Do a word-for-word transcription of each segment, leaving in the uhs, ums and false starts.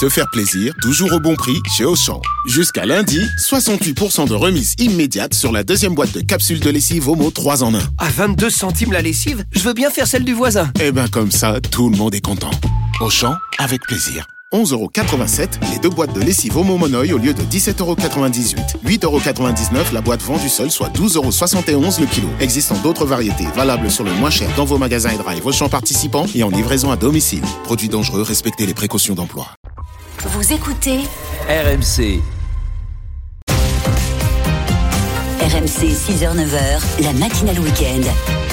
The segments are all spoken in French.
se faire plaisir, toujours au bon prix chez Auchan. Jusqu'à lundi, soixante-huit pour cent de remise immédiate sur la deuxième boîte de capsules de lessive Omo trois en un. À vingt-deux centimes la lessive, je veux bien faire celle du voisin. Eh ben comme ça, tout le monde est content. Auchan, avec plaisir. onze euros quatre-vingt-sept, les deux boîtes de lessive Omo Monoï au lieu de dix-sept euros quatre-vingt-dix-huit. huit euros quatre-vingt-dix-neuf la boîte vendue seule, soit douze euros soixante et onze le kilo. Existant d'autres variétés, valables sur le moins cher dans vos magasins et drive Auchan participants et en livraison à domicile. Produits dangereux, respectez les précautions d'emploi. Vous écoutez R M C. R M C six heures neuf heures, la matinale week-end.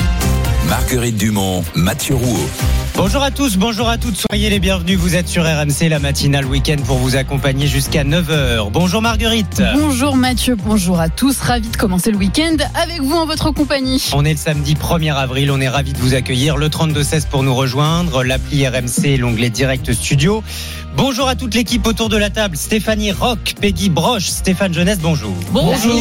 Marguerite Dumont, Mathieu Rouault. Bonjour à tous, bonjour à toutes, soyez les bienvenus, vous êtes sur R M C, la matinale week-end pour vous accompagner jusqu'à neuf heures. Bonjour Marguerite. Bonjour Mathieu, bonjour à tous, ravi de commencer le week-end avec vous en votre compagnie. On est le samedi premier avril, on est ravi de vous accueillir, le trente-deux seize pour nous rejoindre, l'appli R M C, l'onglet Direct Studio. Bonjour à toute l'équipe autour de la table, Stéphanie Roch, Peggy Broche, Stéphane Jeunesse, bonjour. Bonjour.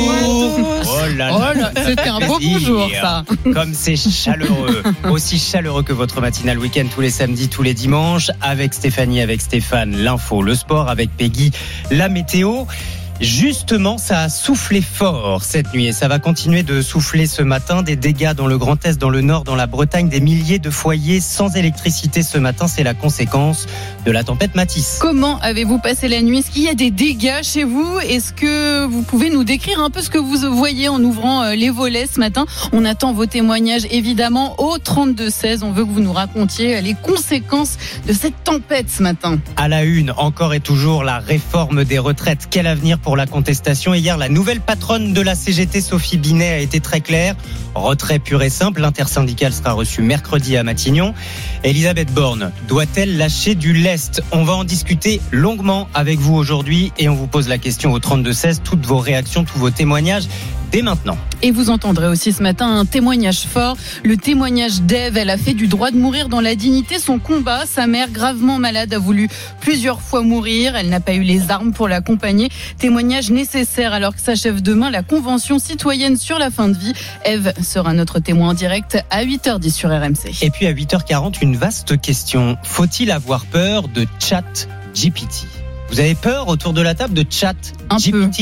Oh là là, oh là c'était un beau bonjour ça. Comme c'est chaleureux, aussi chaleureux que votre matinale week-end tous les samedis, tous les dimanches, avec Stéphanie, avec Stéphane, l'info, le sport, avec Peggy, la météo. Justement, ça a soufflé fort cette nuit et ça va continuer de souffler ce matin. Des dégâts dans le Grand Est, dans le Nord, dans la Bretagne, des milliers de foyers sans électricité ce matin. C'est la conséquence de la tempête Matisse. Comment avez-vous passé la nuit ? Est-ce qu'il y a des dégâts chez vous ? Est-ce que vous pouvez nous décrire un peu ce que vous voyez en ouvrant les volets ce matin ? On attend vos témoignages évidemment au trente-deux seize. On veut que vous nous racontiez les conséquences de cette tempête ce matin. À la une, encore et toujours, la réforme des retraites. Quel avenir pour la contestation. Et hier, la nouvelle patronne de la C G T, Sophie Binet, a été très claire. Retrait pur et simple. L'intersyndicale sera reçue mercredi à Matignon. Elisabeth Borne doit-elle lâcher du lest ? On va en discuter longuement avec vous aujourd'hui et on vous pose la question au trente-deux seize. Toutes vos réactions, tous vos témoignages dès maintenant. Et vous entendrez aussi ce matin un témoignage fort, le témoignage d'Ève. Elle a fait du droit de mourir dans la dignité son combat. Sa mère, gravement malade, a voulu plusieurs fois mourir. Elle n'a pas eu les armes pour l'accompagner. Témoignage nécessaire alors que s'achève demain la Convention citoyenne sur la fin de vie. Ève sera notre témoin en direct à huit heures dix sur R M C. Et puis à huit heures quarante, une vaste question. Faut-il avoir peur de ChatGPT ? Vous avez peur autour de la table de ChatGPT ?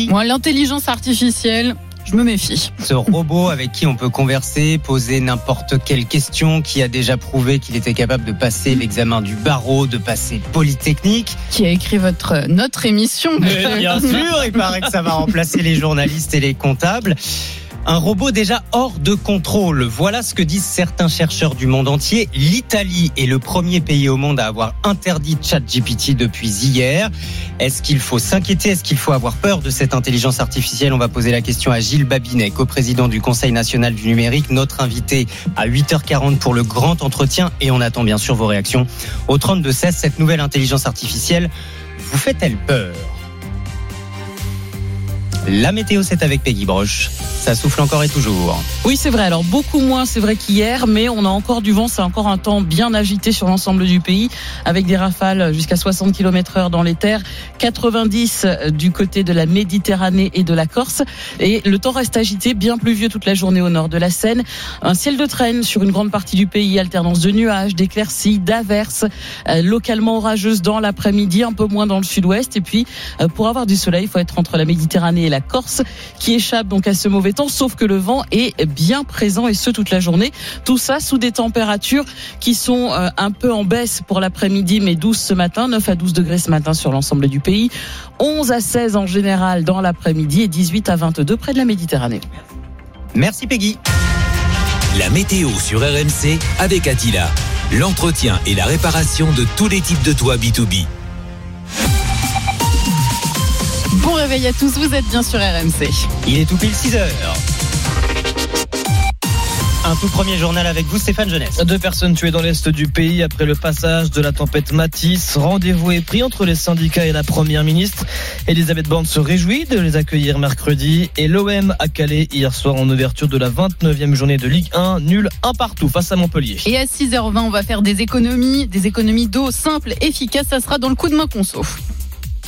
Moi, l'intelligence artificielle, je me méfie. Ce robot avec qui on peut converser, poser n'importe quelle question, qui a déjà prouvé qu'il était capable de passer l'examen du barreau, de passer Polytechnique. Qui a écrit votre, notre émission. Mais bien sûr, il paraît que ça va remplacer les journalistes et les comptables. Un robot déjà hors de contrôle. Voilà ce que disent certains chercheurs du monde entier. L'Italie est le premier pays au monde à avoir interdit ChatGPT depuis hier. Est-ce qu'il faut s'inquiéter ? Est-ce qu'il faut avoir peur de cette intelligence artificielle ? On va poser la question à Gilles Babinet, coprésident du Conseil national du numérique, notre invité à huit heures quarante pour le grand entretien. Et on attend bien sûr vos réactions au trente-deux seize. Cette nouvelle intelligence artificielle vous fait-elle peur ? La météo, c'est avec Peggy Broche. Ça souffle encore et toujours. Oui, c'est vrai. Alors, beaucoup moins, c'est vrai qu'hier, mais on a encore du vent. C'est encore un temps bien agité sur l'ensemble du pays, avec des rafales jusqu'à soixante kilomètres heure dans les terres, quatre-vingt-dix du côté de la Méditerranée et de la Corse. Et le temps reste agité, bien pluvieux toute la journée au nord de la Seine. Un ciel de traîne sur une grande partie du pays, alternance de nuages, d'éclaircies, d'averses, euh, localement orageuses dans l'après-midi, un peu moins dans le sud-ouest. Et puis, euh, pour avoir du soleil, il faut être entre la Méditerranée et la Corse, qui échappe donc à ce mauvais temps, sauf que le vent est bien présent et ce toute la journée. Tout ça sous des températures qui sont euh, un peu en baisse pour l'après-midi, mais douze ce matin, neuf à douze degrés ce matin sur l'ensemble du pays, onze à seize en général dans l'après-midi et dix-huit à vingt-deux près de la Méditerranée. Merci Peggy. La météo sur R M C avec Attila. L'entretien et la réparation de tous les types de toits B deux B. Bon réveil à tous, vous êtes bien sur R M C. Il est tout pile six heures. Un tout premier journal avec vous, Stéphane Jeunesse. Deux personnes tuées dans l'est du pays après le passage de la tempête Matisse. Rendez-vous est pris entre les syndicats et la première ministre. Elisabeth Borne se réjouit de les accueillir mercredi. Et l'O M a calé hier soir en ouverture de la vingt-neuvième journée de Ligue un. Nul un partout face à Montpellier. Et à six heures vingt, on va faire des économies, des économies d'eau simples, efficaces. Ça sera dans le coup de main conso.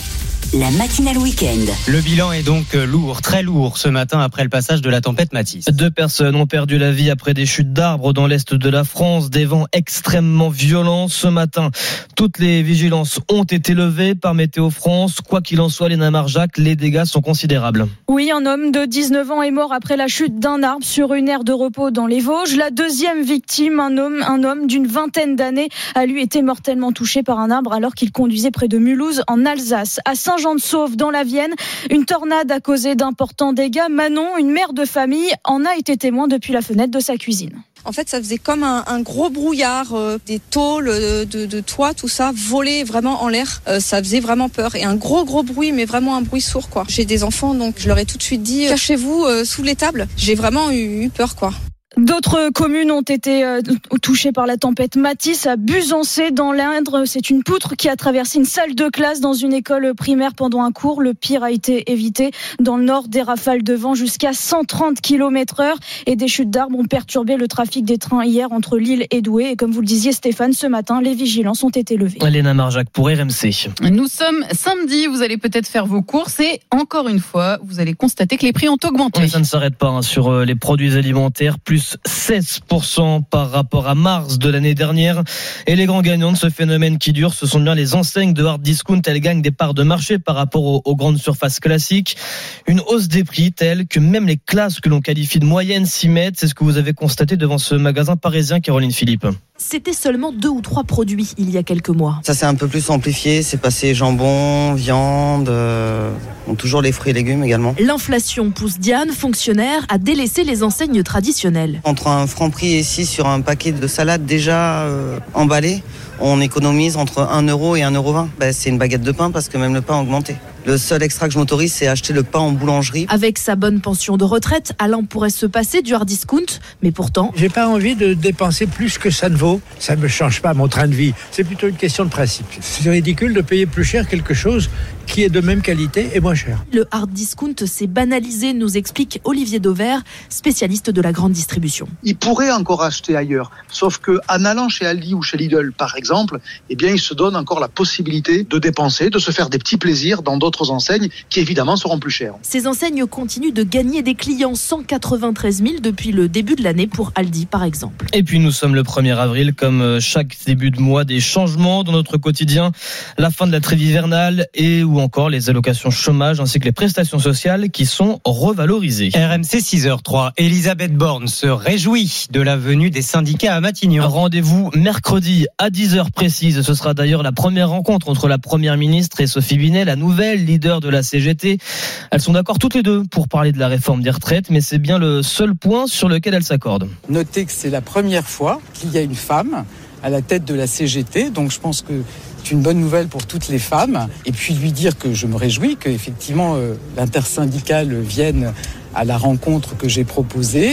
la matinale week-end. Le bilan est donc lourd, très lourd ce matin après le passage de la tempête Mathis. Deux personnes ont perdu la vie après des chutes d'arbres dans l'est de la France, des vents extrêmement violents ce matin. Toutes les vigilances ont été levées par Météo France. Quoi qu'il en soit, Léna Marjac, les dégâts sont considérables. Oui, un homme de dix-neuf ans est mort après la chute d'un arbre sur une aire de repos dans les Vosges. La deuxième victime, un homme, un homme d'une vingtaine d'années, a lui été mortellement touché par un arbre alors qu'il conduisait près de Mulhouse en Alsace. À Saint-Jean-de-Sauve dans la Vienne, une tornade a causé d'importants dégâts. Manon, une mère de famille, en a été témoin depuis la fenêtre de sa cuisine. En fait, ça faisait comme un, un gros brouillard, euh, des tôles euh, de, de toit, tout ça, volé vraiment en l'air. Euh, ça faisait vraiment peur. Et un gros, gros bruit, mais vraiment un bruit sourd, quoi. J'ai des enfants, donc je leur ai tout de suite dit, cachez-vous euh, sous les tables. J'ai vraiment eu, eu peur, quoi. D'autres communes ont été euh, touchées par la tempête Mathis. À Buzancé, dans l'Indre, c'est une poutre qui a traversé une salle de classe dans une école primaire pendant un cours. Le pire a été évité. Dans le nord, des rafales de vent jusqu'à cent trente kilomètres heure et des chutes d'arbres ont perturbé le trafic des trains hier entre Lille et Douai. Et comme vous le disiez, Stéphane, ce matin, les vigilances ont été levées. Léna Marjac pour R M C. Nous sommes samedi, vous allez peut-être faire vos courses et encore une fois, vous allez constater que les prix ont augmenté. Oui, ça ne s'arrête pas hein, sur les produits alimentaires, plus seize pour cent par rapport à mars de l'année dernière. Et les grands gagnants de ce phénomène qui dure, ce sont bien les enseignes de hard discount. Elles gagnent des parts de marché par rapport aux, aux grandes surfaces classiques. Une hausse des prix telle que même les classes que l'on qualifie de moyennes s'y mettent. C'est ce que vous avez constaté devant ce magasin parisien, Caroline Philippe. C'était seulement deux ou trois produits il y a quelques mois. Ça s'est un peu plus amplifié, c'est passé jambon, viande, euh, bon, toujours les fruits et légumes également. L'inflation pousse Diane, fonctionnaire, à délaisser les enseignes traditionnelles. Entre un Franprix ici sur un paquet de salade déjà euh, emballé, on économise entre un euro et un euro vingt. Ben, c'est une baguette de pain parce que même le pain a augmenté. Le seul extra que je m'autorise, c'est acheter le pain en boulangerie. Avec sa bonne pension de retraite, Alain pourrait se passer du hard discount, mais pourtant... J'ai pas envie de dépenser plus que ça ne vaut. Ça ne me change pas mon train de vie. C'est plutôt une question de principe. C'est ridicule de payer plus cher quelque chose qui est de même qualité et moins cher. Le hard discount s'est banalisé, nous explique Olivier Dauvert, spécialiste de la grande distribution. Il pourrait encore acheter ailleurs, sauf qu'en allant chez Aldi ou chez Lidl, par exemple, eh bien, il se donne encore la possibilité de dépenser, de se faire des petits plaisirs dans d'autres enseignes qui évidemment seront plus chères. Ces enseignes continuent de gagner des clients, cent quatre-vingt-treize mille depuis le début de l'année pour Aldi par exemple. Et puis nous sommes le premier avril, comme chaque début de mois, des changements dans notre quotidien, la fin de la trêve hivernale et ou encore les allocations chômage ainsi que les prestations sociales qui sont revalorisées. R M C six heures zéro trois, Elisabeth Borne se réjouit de la venue des syndicats à Matignon. Rendez-vous mercredi à dix heures précises. Ce sera d'ailleurs la première rencontre entre la première ministre et Sophie Binet, la nouvelle leader de la C G T. Elles sont d'accord toutes les deux pour parler de la réforme des retraites, mais c'est bien le seul point sur lequel elles s'accordent. Notez que c'est la première fois qu'il y a une femme à la tête de la C G T, donc je pense que c'est une bonne nouvelle pour toutes les femmes. Et puis lui dire que je me réjouis qu'effectivement euh, l'intersyndicale vienne à la rencontre que j'ai proposée.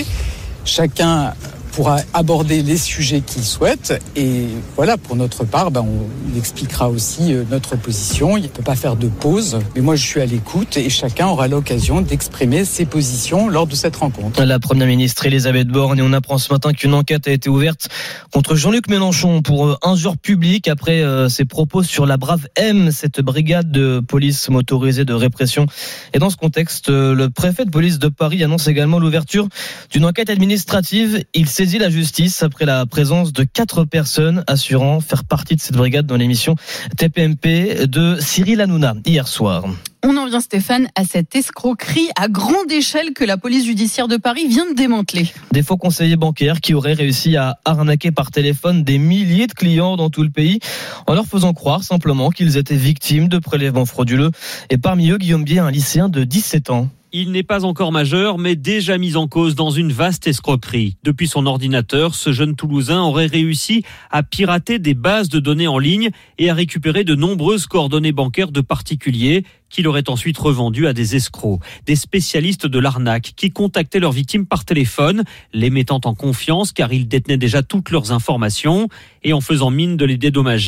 Chacun pourra aborder les sujets qu'il souhaite. Et voilà, pour notre part, ben, on expliquera aussi notre position. Il ne peut pas faire de pause. Mais moi, je suis à l'écoute et chacun aura l'occasion d'exprimer ses positions lors de cette rencontre. La première ministre Elisabeth Borne, et on apprend ce matin qu'une enquête a été ouverte contre Jean-Luc Mélenchon pour injure publique après ses propos sur la Brave M, cette brigade de police motorisée de répression. Et dans ce contexte, le préfet de police de Paris annonce également l'ouverture d'une enquête administrative. Il saisit la justice après la présence de quatre personnes assurant faire partie de cette brigade dans l'émission T P M P de Cyril Hanouna hier soir. On en vient, Stéphane, à cette escroquerie à grande échelle que la police judiciaire de Paris vient de démanteler. Des faux conseillers bancaires qui auraient réussi à arnaquer par téléphone des milliers de clients dans tout le pays en leur faisant croire simplement qu'ils étaient victimes de prélèvements frauduleux. Et parmi eux, Guillaume Bier, un lycéen de dix-sept ans. Il n'est pas encore majeur, mais déjà mis en cause dans une vaste escroquerie. Depuis son ordinateur, ce jeune Toulousain aurait réussi à pirater des bases de données en ligne et à récupérer de nombreuses coordonnées bancaires de particuliers qu'il aurait ensuite revendues à des escrocs. Des spécialistes de l'arnaque qui contactaient leurs victimes par téléphone, les mettant en confiance car ils détenaient déjà toutes leurs informations et en faisant mine de les dédommager.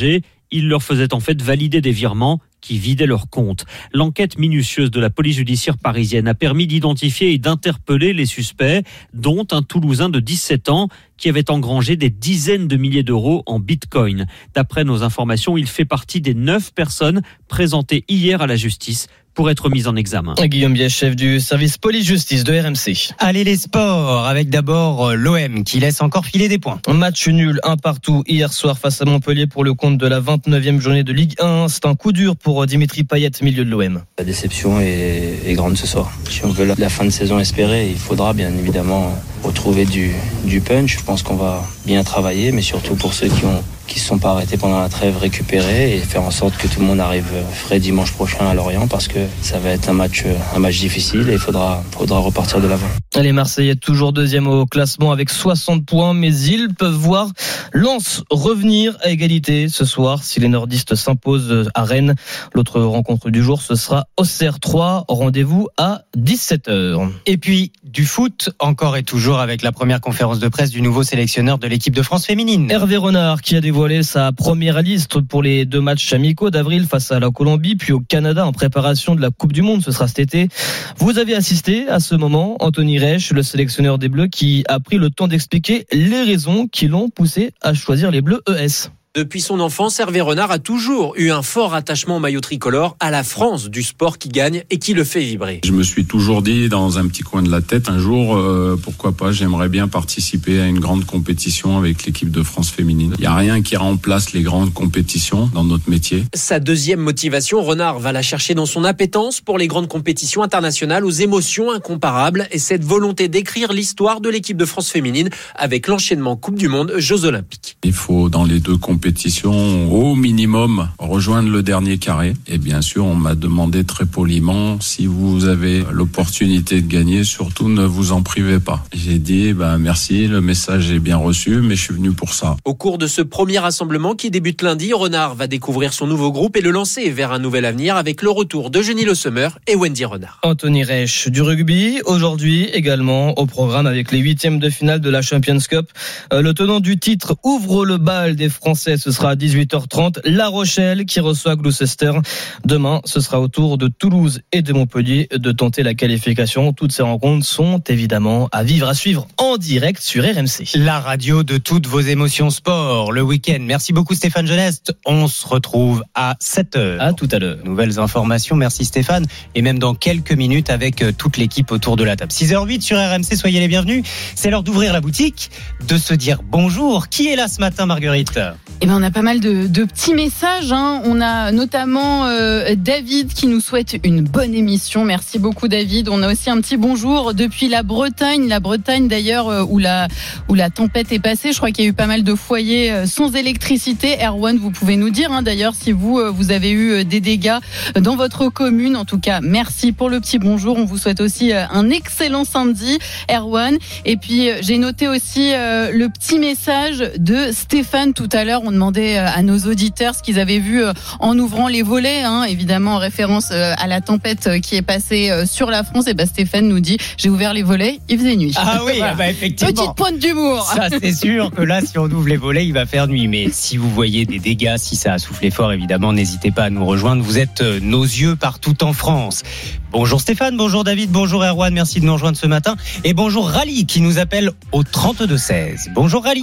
Il leur faisait en fait valider des virements qui vidaient leur compte. L'enquête minutieuse de la police judiciaire parisienne a permis d'identifier et d'interpeller les suspects, dont un Toulousain de dix-sept ans qui avait engrangé des dizaines de milliers d'euros en bitcoin. D'après nos informations, il fait partie des neuf personnes présentées hier à la justice pour être mise en examen. Guillaume Bies, chef du service police-justice de R M C. Allez les sports, avec d'abord l'O M qui laisse encore filer des points. Match nul, un partout hier soir face à Montpellier pour le compte de la vingt-neuvième journée de Ligue un. C'est un coup dur pour Dimitri Payet, milieu de l'O M. La déception est, est grande ce soir. Si on veut la, la fin de saison espérée, il faudra bien évidemment retrouver du, du punch. Je pense qu'on va bien travailler, mais surtout pour ceux qui ont qui ne se sont pas arrêtés pendant la trêve, récupérer et faire en sorte que tout le monde arrive frais dimanche prochain à Lorient, parce que ça va être un match, un match difficile et il faudra, faudra repartir de l'avant. Les Marseillais toujours deuxième au classement avec soixante points, mais ils peuvent voir Lens revenir à égalité ce soir si les nordistes s'imposent à Rennes. L'autre rencontre du jour, ce sera Auxerre trois. Rendez-vous à dix-sept heures. Et puis du foot, encore et toujours avec la première conférence de presse du nouveau sélectionneur de l'équipe de France féminine. Hervé Renard qui a dévoilé sa première liste pour les deux matchs amicaux d'avril face à la Colombie puis au Canada en préparation de la Coupe du Monde, ce sera cet été. Vous avez assisté à ce moment, Anthony Reich, le sélectionneur des Bleus, qui a pris le temps d'expliquer les raisons qui l'ont poussé à choisir les Bleus E S. Depuis son enfance, Hervé Renard a toujours eu un fort attachement au maillot tricolore, à la France du sport qui gagne et qui le fait vibrer. Je me suis toujours dit dans un petit coin de la tête, un jour, euh, pourquoi pas, j'aimerais bien participer à une grande compétition avec l'équipe de France féminine. Il n'y a rien qui remplace les grandes compétitions dans notre métier. Sa deuxième motivation, Renard va la chercher dans son appétence pour les grandes compétitions internationales aux émotions incomparables et cette volonté d'écrire l'histoire de l'équipe de France féminine avec l'enchaînement Coupe du Monde, Jeux Olympiques. Il faut dans les deux compétitions compétition, au minimum, rejoindre le dernier carré. Et bien sûr, on m'a demandé très poliment, si vous avez l'opportunité de gagner, surtout ne vous en privez pas. J'ai dit, ben, merci, le message est bien reçu, mais je suis venu pour ça. Au cours de ce premier rassemblement qui débute lundi, Renard va découvrir son nouveau groupe et le lancer vers un nouvel avenir avec le retour d'Eugénie Le Sommer et Wendy Renard. Anthony Reich du rugby, aujourd'hui également au programme avec les huitièmes de finale de la Champions Cup. Le tenant du titre ouvre le bal des Français. Ce sera à dix-huit heures trente. La Rochelle qui reçoit Gloucester. Demain, ce sera au tour de Toulouse et de Montpellier de tenter la qualification. Toutes ces rencontres sont évidemment à vivre, à suivre en direct sur R M C. La radio de toutes vos émotions sport, le week-end. Merci beaucoup Stéphane Geneste. On se retrouve à sept heures. À tout à l'heure. Nouvelles informations. Merci Stéphane. Et même dans quelques minutes avec toute l'équipe autour de la table. six heures huit sur R M C. Soyez les bienvenus. C'est l'heure d'ouvrir la boutique, de se dire bonjour. Qui est là ce matin, Marguerite ? Eh ben, on a pas mal de, de petits messages, hein. On a notamment euh, David qui nous souhaite une bonne émission. Merci beaucoup David. On a aussi un petit bonjour depuis la Bretagne. La Bretagne d'ailleurs euh, où la où la tempête est passée. Je crois qu'il y a eu pas mal de foyers euh, sans électricité. Erwan, vous pouvez nous dire hein, d'ailleurs si vous euh, vous avez eu euh, des dégâts dans votre commune. En tout cas, merci pour le petit bonjour. On vous souhaite aussi euh, un excellent samedi, Erwan. Et puis euh, j'ai noté aussi euh, le petit message de Stéphane tout à l'heure. On demandait à nos auditeurs ce qu'ils avaient vu en ouvrant les volets, hein, évidemment en référence à la tempête qui est passée sur la France. Et ben Stéphane nous dit, j'ai ouvert les volets, il faisait nuit. Ah oui, voilà. Bah effectivement. Petite pointe d'humour. Ça c'est sûr que là, si on ouvre les volets, il va faire nuit. Mais si vous voyez des dégâts, si ça a soufflé fort, évidemment, n'hésitez pas à nous rejoindre. Vous êtes nos yeux partout en France. Bonjour Stéphane, bonjour David, bonjour Erwan, merci de nous rejoindre ce matin. Et bonjour Rally qui nous appelle au trente-deux seize. Bonjour Rally.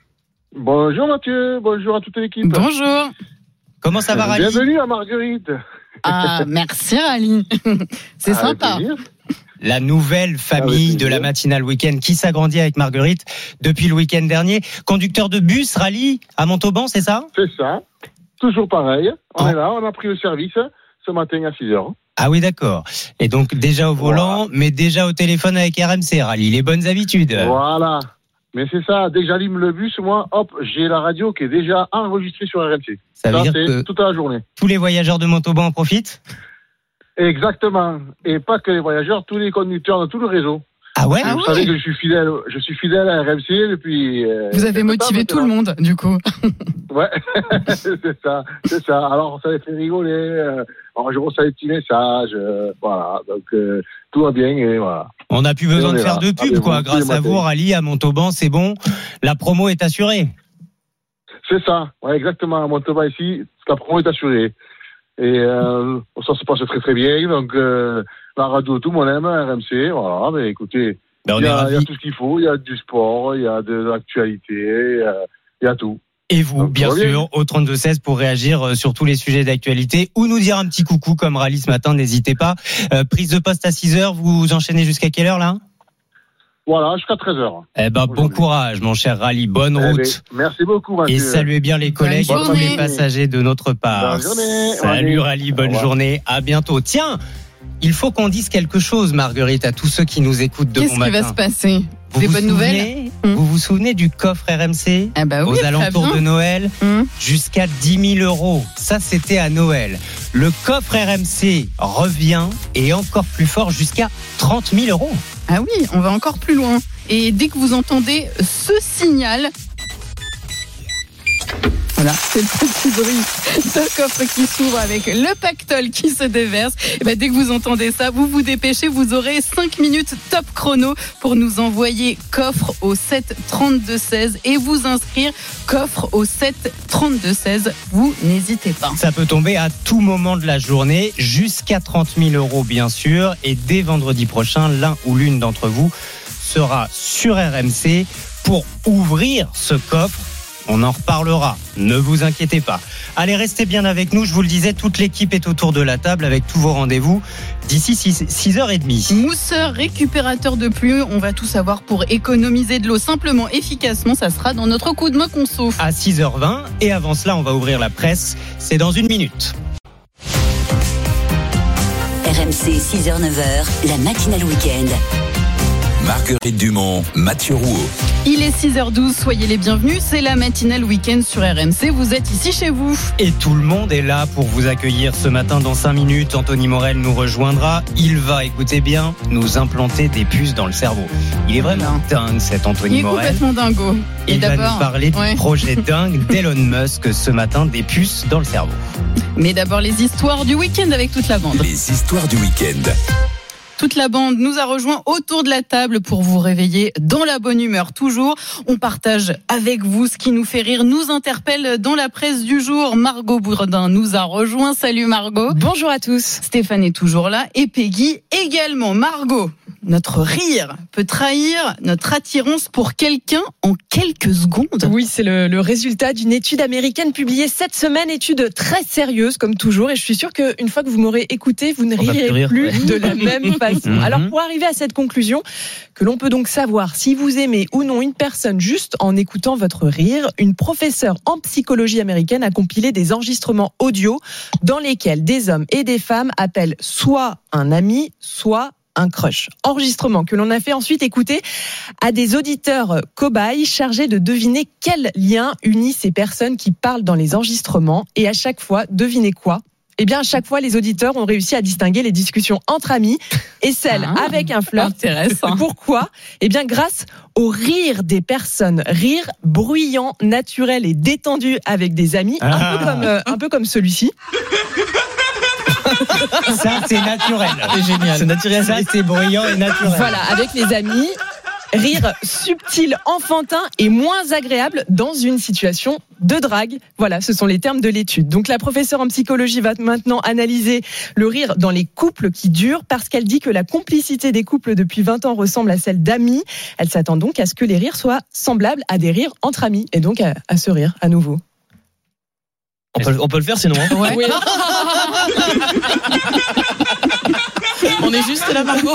Bonjour Mathieu, bonjour à toute l'équipe. Bonjour. Comment ça va Rally ? Bienvenue à Marguerite. Ah, merci Rally. C'est ah, sympa. La nouvelle famille de la matinale week-end qui s'agrandit avec Marguerite depuis le week-end dernier. Conducteur de bus, Rally, à Montauban, c'est ça ? C'est ça. Toujours pareil. On oh. est là, on a pris le service ce matin à six heures. Ah oui, d'accord. Et donc déjà au volant, voilà. mais déjà au téléphone avec R M C, Rally. Les bonnes habitudes. Voilà. Mais c'est ça, dès que j'allume le bus, moi, hop, j'ai la radio qui est déjà enregistrée sur R M C. Ça, ça veut dire c'est que toute la journée. Tous les voyageurs de Montauban en profitent ? Exactement. Et pas que les voyageurs, tous les conducteurs de tout le réseau. Ah ouais ? Vous ah savez ouais. que je suis fidèle, je suis fidèle à R M C depuis... Euh, Vous avez motivé tout le monde, du coup. Ouais, c'est ça, c'est ça. Alors, ça les fait rigoler. Euh, alors, je reçois des petits messages. Euh, voilà, donc euh, tout va bien et voilà. On n'a plus besoin de faire là. de pub, ah, quoi. Grâce à vous, Rally, à Montauban, c'est bon. La promo est assurée. C'est ça, ouais, exactement. À Montauban ici, la promo est assurée. Et euh, ça se passe très très bien. Donc euh, la radio, tout le monde aime, R M C. Voilà, mais écoutez, il ben y, y a tout ce qu'il faut. Il y a du sport, il y a de l'actualité, il y a tout. Et vous, donc, bien sûr, au trente-deux seize pour réagir sur tous les sujets d'actualité ou nous dire un petit coucou comme Rally ce matin, n'hésitez pas. Euh, prise de poste à six heures, vous enchaînez jusqu'à quelle heure là ? Voilà, jusqu'à treize heures. Eh ben, bon courage, mon cher Rally. Bonne eh route. Ben, merci beaucoup, Mathieu. Et saluez bien les collègues et les passagers de notre part. Bonne journée. Salut, Rally. Bonne journée. À bientôt. Tiens, il faut qu'on dise quelque chose, Marguerite, à tous ceux qui nous écoutent de Qu'est-ce bon matin. Qu'est-ce qui va se passer? Vous Des vous bonnes souvenez, nouvelles? Vous vous souvenez du coffre R M C ah bah oui, aux alentours bien. de Noël mmh. Jusqu'à dix mille euros. Ça, c'était à Noël. Le coffre R M C revient et encore plus fort jusqu'à trente mille euros. Ah oui, on va encore plus loin. Et dès que vous entendez ce signal, voilà, c'est le petit bruit de coffre qui s'ouvre avec le pactole qui se déverse. Et ben, dès que vous entendez ça, vous vous dépêchez, vous aurez cinq minutes top chrono pour nous envoyer coffre au sept trente-deux seize et vous inscrire coffre au sept trente-deux seize. Vous n'hésitez pas. Ça peut tomber à tout moment de la journée, jusqu'à trente mille euros bien sûr. Et dès vendredi prochain, l'un ou l'une d'entre vous sera sur R M C pour ouvrir ce coffre. On en reparlera, ne vous inquiétez pas. Allez, restez bien avec nous, je vous le disais, toute l'équipe est autour de la table avec tous vos rendez-vous d'ici six heures trente. Mousseur, récupérateur de pluie, on va tout savoir pour économiser de l'eau simplement, efficacement, ça sera dans notre coup de main qu'on souffle. À six heures vingt, et avant cela, on va ouvrir la presse, c'est dans une minute. R M C six heures neuf heures, la matinale week-end. Marguerite Dumont, Mathieu Rouault. Il est six heures douze, soyez les bienvenus, c'est la matinale week-end sur R M C, vous êtes ici chez vous. Et tout le monde est là pour vous accueillir ce matin dans cinq minutes. Anthony Morel nous rejoindra, il va, écoutez bien, nous implanter des puces dans le cerveau. Il est vraiment dingue cet Anthony Morel. Il est complètement dingo. Et il d'abord, va nous parler ouais. du projet dingue d'Elon Musk ce matin, des puces dans le cerveau. Mais d'abord les histoires du week-end avec toute la bande. Les histoires du week-end. Toute la bande nous a rejoint autour de la table pour vous réveiller dans la bonne humeur toujours. On partage avec vous ce qui nous fait rire, nous interpelle dans la presse du jour. Margot Bourdin nous a rejoint. Salut Margot. Bonjour à tous. Stéphane est toujours là et Peggy également. Margot, notre rire peut trahir notre attirance pour quelqu'un en quelques secondes. Oui, c'est le, le résultat d'une étude américaine publiée cette semaine, étude très sérieuse comme toujours. Et je suis sûre qu'une fois que vous m'aurez écouté, vous ne rirez plus, plus de la même façon. Alors pour arriver à cette conclusion, que l'on peut donc savoir si vous aimez ou non une personne juste en écoutant votre rire, une professeure en psychologie américaine a compilé des enregistrements audio dans lesquels des hommes et des femmes appellent soit un ami, soit un crush. Enregistrement que l'on a fait ensuite écouter à des auditeurs cobayes chargés de deviner quel lien unit ces personnes qui parlent dans les enregistrements. Et à chaque fois, devinez quoi ? Eh bien, à chaque fois, les auditeurs ont réussi à distinguer les discussions entre amis et celles ah, avec un flirt. Intéressant. Pourquoi ? Eh bien, grâce au rire des personnes. Rire bruyant, naturel et détendu avec des amis. Ah. Un peu comme, euh, un peu comme celui-ci. Ça, c'est naturel. C'est génial. C'est naturel. Ça, c'est bruyant et naturel. Voilà, avec les amis. Rire subtil, enfantin et moins agréable dans une situation de drague. Voilà, ce sont les termes de l'étude. Donc la professeure en psychologie va maintenant analyser le rire dans les couples qui durent parce qu'elle dit que la complicité des couples depuis vingt ans ressemble à celle d'amis. Elle s'attend donc à ce que les rires soient semblables à des rires entre amis et donc à, à ce rire à nouveau. On peut, on peut le faire sinon. Hein ouais. Oui. On est juste là, Margot.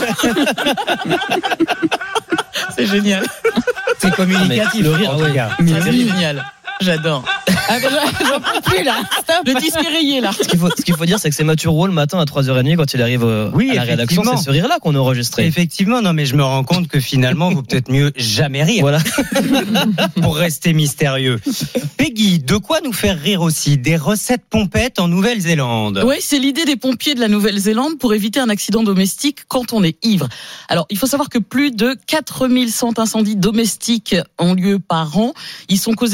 C'est génial. C'est communicatif. Le rire, ouais. C'est génial. J'adore. Ah ben, j'en peux plus là. Stop. Le disque est rayé là. Ce qu'il faut, ce qu'il faut dire, c'est que c'est Mathieu Rouault le matin à trois heures trente quand il arrive oui, à la rédaction. C'est ce rire-là qu'on a enregistré. Effectivement, non, mais je me rends compte que finalement, vaut peut-être mieux jamais rire. Voilà. Pour rester mystérieux. Peggy, de quoi nous faire rire aussi ? Des recettes pompettes en Nouvelle-Zélande. Oui, c'est l'idée des pompiers de la Nouvelle-Zélande pour éviter un accident domestique quand on est ivre. Alors, il faut savoir que plus de quatre mille cent incendies domestiques ont lieu par an. Ils sont causés suite à des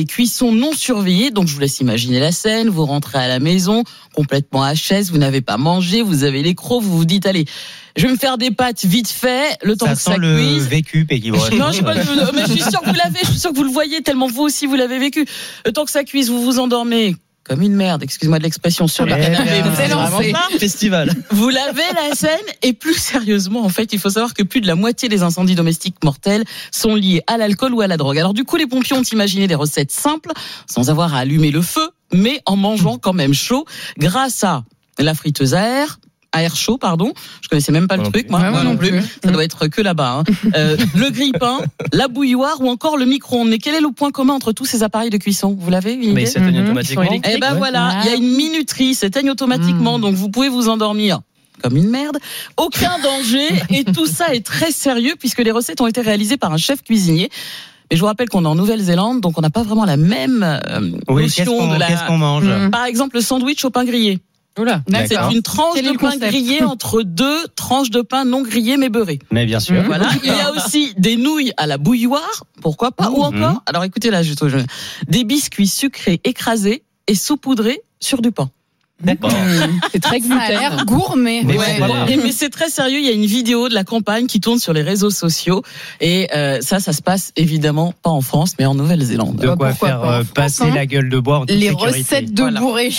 cuisson non surveillée. Donc je vous laisse imaginer la scène. Vous rentrez à la maison complètement à chaise, vous n'avez pas mangé, vous avez les crocs, vous vous dites allez, je vais me faire des pâtes vite fait, le temps ça que ça sent le cuise. vécu, Peggy. Non, je sais pas, mais je suis sûr que vous l'avez, je suis sûr que vous le voyez tellement vous aussi vous l'avez vécu. Le temps que ça cuise, vous vous endormez comme une merde, excuse-moi de l'expression, sur le canapé. Vous êtes lancé. Festival. Vous lavez la scène et plus sérieusement, en fait, il faut savoir que plus de la moitié des incendies domestiques mortels sont liés à l'alcool ou à la drogue. Alors du coup, les pompiers ont imaginé des recettes simples, sans avoir à allumer le feu, mais en mangeant quand même chaud, grâce à la friteuse à air, à air chaud, pardon. Je connaissais même pas le truc, moi. Ouais, moi non plus. Ça doit être que là-bas. Hein. Euh, le grille-pain, la bouilloire ou encore le micro-ondes. Mais quel est le point commun entre tous ces appareils de cuisson? Vous l'avez une idée? Mais ils s'éteignent automatiquement. Eh ben voilà, il y a une minuterie, s'éteigne automatiquement, donc vous pouvez vous endormir comme une merde, aucun danger, et tout ça est très sérieux puisque les recettes ont été réalisées par un chef cuisinier. Mais je vous rappelle qu'on est en Nouvelle-Zélande, donc on n'a pas vraiment la même euh, oui, notion qu'est-ce qu'on, de la. Qu'est-ce qu'on mange? Mmh. Par exemple, le sandwich au pain grillé. Oula, c'est une tranche de pain grillé entre deux tranches de pain non grillé mais beurré. Mais bien sûr. Voilà. Il y a aussi des nouilles à la bouilloire, pourquoi pas, mmh. ou encore, mmh. alors écoutez là, je, je, des biscuits sucrés écrasés et saupoudrés sur du pain. D'accord. C'est très gluten. Ça a l'air gourmet. Mais, ouais, ouais. mais c'est très sérieux. Il y a une vidéo de la campagne qui tourne sur les réseaux sociaux et euh, ça, ça se passe évidemment pas en France, mais en Nouvelle-Zélande. De quoi Pourquoi faire pas euh, passer hein la gueule de bois en toute les sécurité. Recettes de voilà. bourré.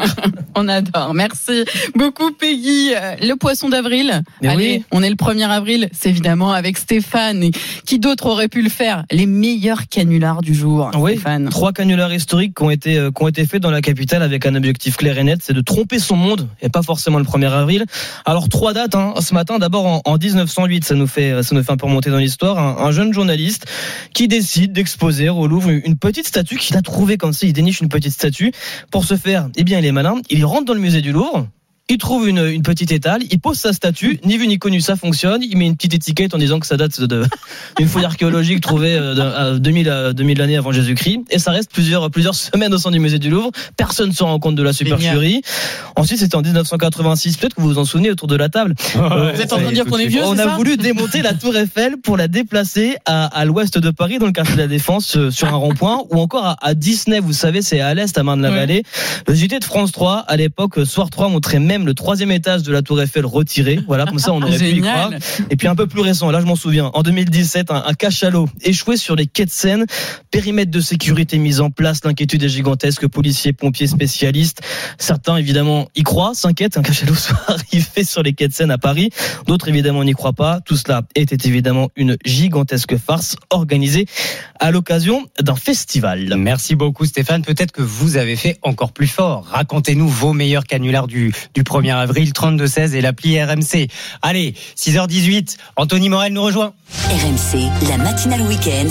On adore. Merci beaucoup, Peggy. Le poisson d'avril. Mais Allez, oui. on est le premier avril. C'est évidemment avec Stéphane. Et qui d'autre aurait pu le faire? Les meilleurs canulars du jour. Oui. Stéphane. Trois canulars historiques qui ont été euh, qui ont été faits dans la capitale avec un objectif clair et net, c'est de tromper son monde et pas forcément le premier avril. Alors trois dates hein, ce matin. D'abord en, en dix-neuf cent huit, ça nous fait ça nous fait un peu remonter dans l'histoire. Un, un jeune journaliste qui décide d'exposer au Louvre une petite statue qu'il a trouvée comme ça. Il déniche une petite statue. Pour ce faire, eh bien il est malin. Il rentre dans le musée du Louvre. Il trouve une, une petite étale, il pose sa statue, ni vu ni connu, ça fonctionne. Il met une petite étiquette en disant que ça date de, d'une fouille archéologique trouvée à deux mille, à deux mille années avant Jésus-Christ. Et ça reste plusieurs, plusieurs semaines au sein du musée du Louvre. Personne ne se rend compte de la supercherie. Ensuite, c'était en dix-neuf cent quatre-vingt-six. Peut-être que vous vous en souvenez autour de la table. Euh, vous êtes en train de dire qu'on est vieux, On c'est a ça voulu démonter la tour Eiffel pour la déplacer à, à l'ouest de Paris, dans le quartier de la Défense, sur un rond-point, ou encore à, à Disney. Vous savez, c'est à l'est, à Marne-la-Vallée. Ouais. Le J T de France trois, à l'époque, Soir trois, montrait même le troisième étage de la tour Eiffel retiré. Voilà, comme ça on aurait pu y croire. Et puis un peu plus récent, là je m'en souviens, en deux mille dix-sept, un, un cachalot échoué sur les quais de Seine, périmètre de sécurité mis en place, l'inquiétude est gigantesque, policiers, pompiers, spécialistes. Certains évidemment y croient, s'inquiètent, un cachalot soit arrivé sur les quais de Seine à Paris. D'autres évidemment n'y croient pas. Tout cela était évidemment une gigantesque farce organisée à l'occasion d'un festival. Merci beaucoup Stéphane. Peut-être que vous avez fait encore plus fort. Racontez-nous vos meilleurs canulars du, du premier avril, trente-deux seize et l'appli R M C. Allez, six heures dix-huit, Anthony Morel nous rejoint. R M C, la matinale week-end.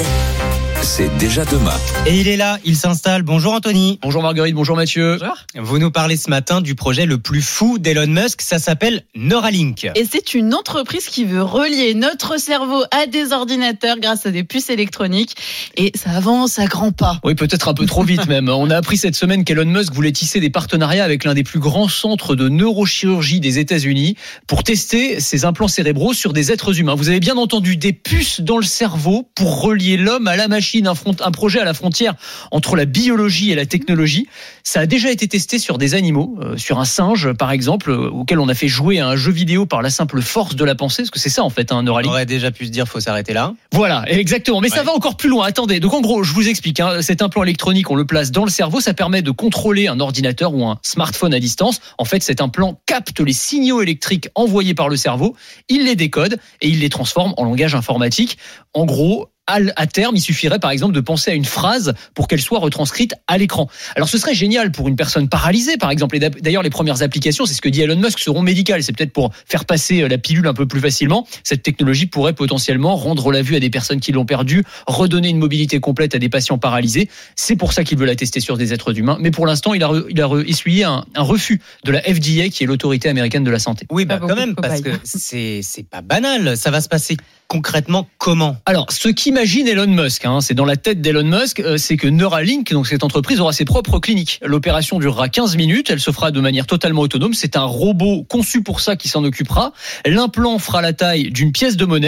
C'est déjà demain. Et il est là, il s'installe. Bonjour Anthony. Bonjour Marguerite, bonjour Mathieu. Bonjour. Vous nous parlez ce matin du projet le plus fou d'Elon Musk, ça s'appelle Neuralink. Et c'est une entreprise qui veut relier notre cerveau à des ordinateurs grâce à des puces électroniques. Et ça avance à grands pas. Oui, peut-être un peu trop vite même. On a appris cette semaine qu'Elon Musk voulait tisser des partenariats avec l'un des plus grands centres de neurochirurgie des États-Unis pour tester ses implants cérébraux sur des êtres humains. Vous avez bien entendu, des puces dans le cerveau pour relier l'homme à la machine. Un, front, un projet à la frontière entre la biologie et la technologie. Ça a déjà été testé sur des animaux, euh, sur un singe par exemple, euh, auquel on a fait jouer à un jeu vidéo par la simple force de la pensée, parce que c'est ça en fait un Neuralink. On aurait déjà pu se dire faut s'arrêter là. Voilà, exactement. Mais ouais. Ça va encore plus loin. Attendez, donc en gros, je vous explique. Hein, cet implant électronique, on le place dans le cerveau, ça permet de contrôler un ordinateur ou un smartphone à distance. En fait, cet implant capte les signaux électriques envoyés par le cerveau, il les décode et il les transforme en langage informatique. En gros, à terme, il suffirait par exemple de penser à une phrase pour qu'elle soit retranscrite à l'écran. Alors ce serait génial pour une personne paralysée par exemple. Et d'ailleurs les premières applications, c'est ce que dit Elon Musk, seront médicales. C'est peut-être pour faire passer la pilule un peu plus facilement. Cette technologie pourrait potentiellement rendre la vue à des personnes qui l'ont perdue, redonner une mobilité complète à des patients paralysés. C'est pour ça qu'il veut la tester sur des êtres humains. Mais pour l'instant, il a, re, il a re, essuyé un, un refus de la F D A, qui est l'autorité américaine de la santé. Oui, bah quand même, parce que c'est, c'est pas banal. Ça va se passer concrètement comment? Alors, ce qu'imagine Elon Musk, hein, c'est dans la tête d'Elon Musk, euh, c'est que Neuralink, donc cette entreprise, aura ses propres cliniques. L'opération durera quinze minutes, elle se fera de manière totalement autonome. C'est un robot conçu pour ça qui s'en occupera. L'implant fera la taille d'une pièce de monnaie.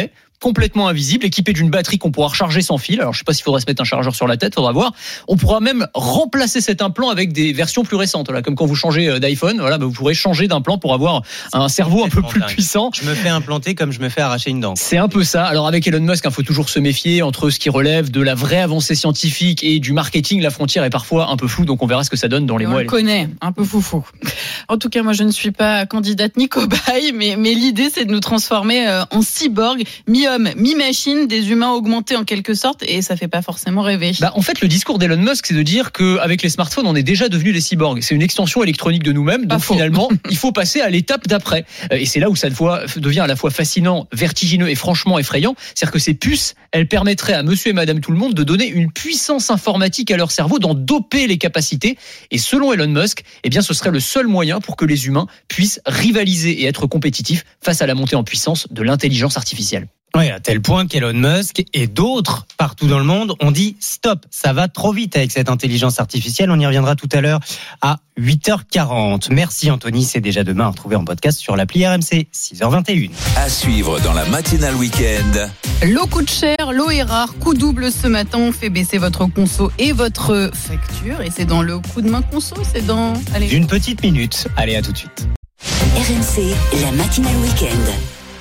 complètement invisible, équipé d'une batterie qu'on pourra recharger sans fil. Alors je sais pas s'il faudrait se mettre un chargeur sur la tête, faudra voir. On pourra même remplacer cet implant avec des versions plus récentes. Voilà, comme quand vous changez d'iPhone, voilà, bah vous pourrez changer d'implant pour avoir un cerveau un peu plus dingue. puissant. Je me fais implanter comme je me fais arracher une dent. C'est un peu ça. Alors avec Elon Musk, il faut toujours se méfier entre ce qui relève de la vraie avancée scientifique et du marketing. La frontière est parfois un peu floue, donc on verra ce que ça donne dans les Et mois. On le connaît, un peu foufou. En tout cas, moi, je ne suis pas candidate ni cobaye, mais, mais l'idée, c'est de nous transformer en cyborg, mi-homme, mi-machine, des humains augmentés en quelque sorte, et ça fait pas forcément rêver. Bah, en fait, le discours d'Elon Musk, c'est de dire qu'avec les smartphones, on est déjà devenus des cyborgs. C'est une extension électronique de nous-mêmes, donc finalement, il faut passer à l'étape d'après. Et c'est là où ça devient à la fois fascinant, vertigineux et franchement effrayant. C'est-à-dire que ces puces, elles permettraient à monsieur et madame tout le monde de donner une puissance informatique à leur cerveau, d'en doper les capacités. Et selon Elon Musk, eh bien, ce serait le seul moyen pour que les humains puissent rivaliser et être compétitifs face à la montée en puissance de l'intelligence artificielle. Oui, à tel point qu'Elon Musk et d'autres partout dans le monde ont dit stop, ça va trop vite avec cette intelligence artificielle. On y reviendra tout à l'heure à huit heures quarante. Merci Anthony, c'est déjà demain à retrouver en podcast sur l'appli R M C, six heures vingt et une. À suivre dans la matinale week-end. L'eau coûte cher, l'eau est rare, coup double ce matin, on fait baisser votre conso et votre facture. Et c'est dans le coup de main conso, c'est dans... Allez. Une petite minute, allez à tout de suite. R M C, la matinale week-end.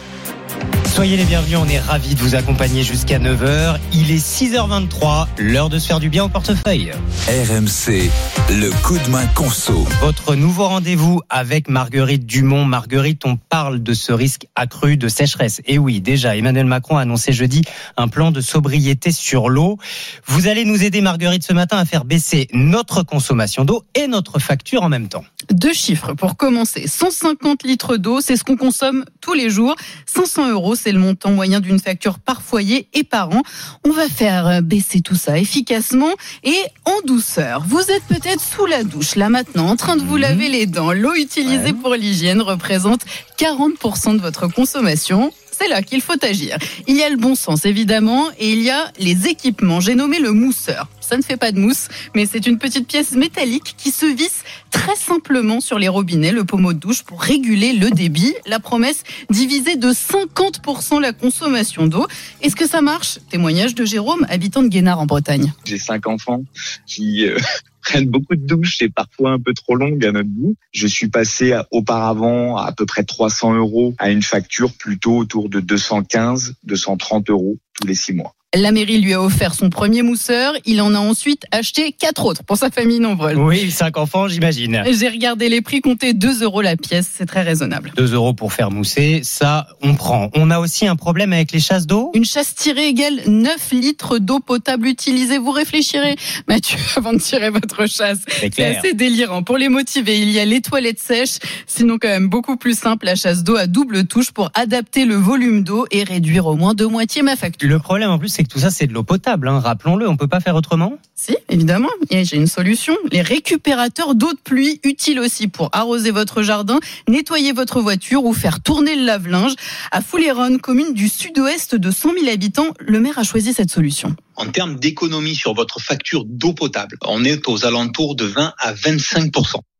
Soyez les bienvenus, on est ravis de vous accompagner jusqu'à neuf heures. Il est six heures vingt-trois, l'heure de se faire du bien au portefeuille. R M C, le coup de main conso. Votre nouveau rendez-vous avec Marguerite Dumont. Marguerite, on parle de ce risque accru de sécheresse. Et oui, déjà, Emmanuel Macron a annoncé jeudi un plan de sobriété sur l'eau. Vous allez nous aider, Marguerite, ce matin à faire baisser notre consommation d'eau et notre facture en même temps. Deux chiffres pour commencer. cent cinquante litres d'eau, c'est ce qu'on consomme tous les jours. cinq cents euros, c'est le montant moyen d'une facture par foyer et par an. On va faire baisser tout ça efficacement et en douceur. Vous êtes peut-être sous la douche là maintenant, en train de vous laver les dents. L'eau utilisée ouais. pour l'hygiène représente quarante pour cent de votre consommation. C'est là qu'il faut agir. Il y a le bon sens évidemment et il y a les équipements. J'ai nommé le mousseur. Ça ne fait pas de mousse, mais c'est une petite pièce métallique qui se visse très simplement sur les robinets, le pommeau de douche pour réguler le débit. La promesse, diviser de cinquante pour cent la consommation d'eau. Est-ce que ça marche ? Témoignage de Jérôme, habitant de Guénard en Bretagne. J'ai cinq enfants qui... Euh... prennent beaucoup de douches et parfois un peu trop longues à notre goût. Je suis passé à, auparavant à à peu près trois cents euros à une facture plutôt autour de deux cent quinze, deux cent trente euros tous les six mois. La mairie lui a offert son premier mousseur. Il en a ensuite acheté quatre autres pour sa famille nombreuse. Oui, cinq enfants, j'imagine. J'ai regardé les prix, compter deux euros la pièce. C'est très raisonnable. deux euros pour faire mousser, ça, on prend. On a aussi un problème avec les chasses d'eau. Une chasse tirée égale neuf litres d'eau potable utilisée. Vous réfléchirez, Mathieu, avant de tirer votre chasse. C'est, C'est assez délirant. Pour les motiver, il y a les toilettes sèches. Sinon, quand même, beaucoup plus simple, la chasse d'eau à double touche pour adapter le volume d'eau et réduire au moins de moitié ma facture. Le problème, en plus, c'est que tout ça, c'est de l'eau potable, hein. Rappelons-le, on peut pas faire autrement ? Si, évidemment. Et j'ai une solution. Les récupérateurs d'eau de pluie, utiles aussi pour arroser votre jardin, nettoyer votre voiture ou faire tourner le lave-linge. À Fouléronne, commune du sud-ouest de cent mille habitants, le maire a choisi cette solution. En termes d'économie sur votre facture d'eau potable, on est aux alentours de vingt à vingt-cinq pour cent.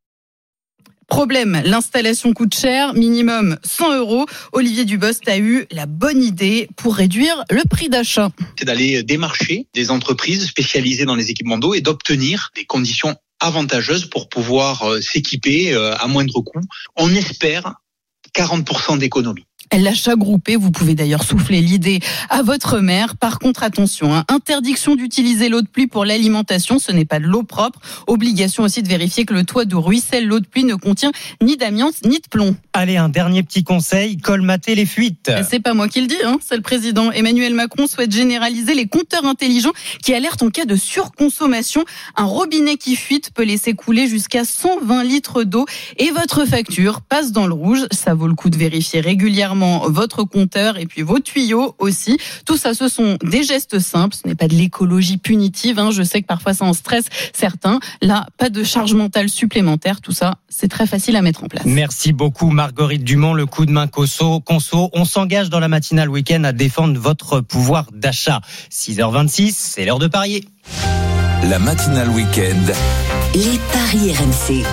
Problème, l'installation coûte cher, minimum cent euros. Olivier Dubost a eu la bonne idée pour réduire le prix d'achat. C'est d'aller démarcher des entreprises spécialisées dans les équipements d'eau et d'obtenir des conditions avantageuses pour pouvoir s'équiper à moindre coût. On espère quarante pour cent d'économie. L'achat groupé, vous pouvez d'ailleurs souffler l'idée à votre maire. Par contre, attention, hein, interdiction d'utiliser l'eau de pluie pour l'alimentation, ce n'est pas de l'eau propre. Obligation aussi de vérifier que le toit de ruisselle, l'eau de pluie ne contient ni d'amiante ni de plomb. Allez, un dernier petit conseil, colmater les fuites. C'est pas moi qui le dis, hein, c'est le président. Emmanuel Macron souhaite généraliser les compteurs intelligents qui alertent en cas de surconsommation. Un robinet qui fuite peut laisser couler jusqu'à cent vingt litres d'eau et votre facture passe dans le rouge. Ça vaut le coup de vérifier régulièrement votre compteur et puis vos tuyaux aussi. Tout ça, ce sont des gestes simples. Ce n'est pas de l'écologie punitive. Hein. Je sais que parfois ça en stresse certains. Là, pas de charge mentale supplémentaire. Tout ça, c'est très facile à mettre en place. Merci beaucoup Marguerite Dumont. Le coup de main conso. conso. On s'engage dans la matinale week-end à défendre votre pouvoir d'achat. six heures vingt-six, c'est l'heure de parier. La matinale week-end. Les paris R M C.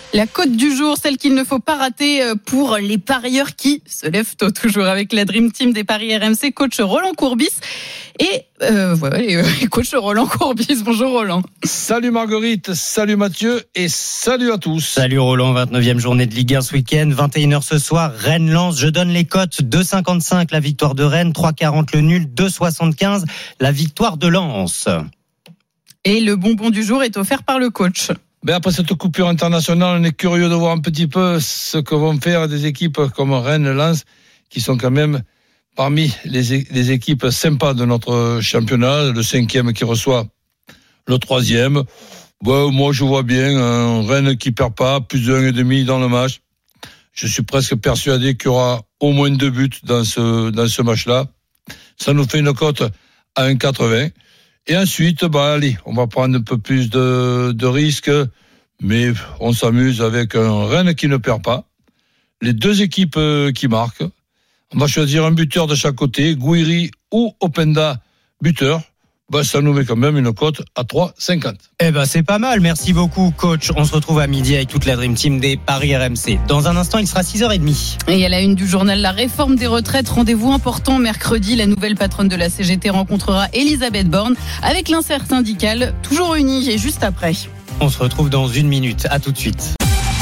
La cote du jour, celle qu'il ne faut pas rater pour les parieurs qui se lèvent tôt, toujours avec la Dream Team des paris R M C, coach Roland Courbis. Et euh, voilà, et, euh, coach Roland Courbis. Bonjour Roland. Salut Marguerite, salut Mathieu et salut à tous. Salut Roland, vingt-neuvième journée de Ligue un ce week-end, vingt et une heures ce soir, Rennes-Lens. Je donne les cotes, deux virgule cinquante-cinq la victoire de Rennes, trois virgule quarante le nul, deux virgule soixante-quinze la victoire de Lens. Et le bonbon du jour est offert par le coach. Ben après cette coupure internationale, on est curieux de voir un petit peu ce que vont faire des équipes comme Rennes, Lens, qui sont quand même parmi les, les équipes sympas de notre championnat, le cinquième qui reçoit le troisième. Ben, moi, je vois bien un Rennes qui perd pas, plus de un et demi dans le match. Je suis presque persuadé qu'il y aura au moins deux buts dans ce, dans ce match-là. Ça nous fait une cote à un virgule quatre-vingts. Et ensuite, bah, allez, on va prendre un peu plus de, de risques, mais on s'amuse avec un Rennes qui ne perd pas. Les deux équipes qui marquent. On va choisir un buteur de chaque côté, Gouiri ou Openda, buteur. Bah, ça nous met quand même une cote à trois virgule cinquante. Eh ben, c'est pas mal. Merci beaucoup, coach. On se retrouve à midi avec toute la Dream Team des paris R M C. Dans un instant, il sera six heures trente. Et à la une du journal, la réforme des retraites. Rendez-vous important mercredi. La nouvelle patronne de la C G T rencontrera Elisabeth Borne avec l'intersyndical, toujours uni. Et juste après. On se retrouve dans une minute. À tout de suite.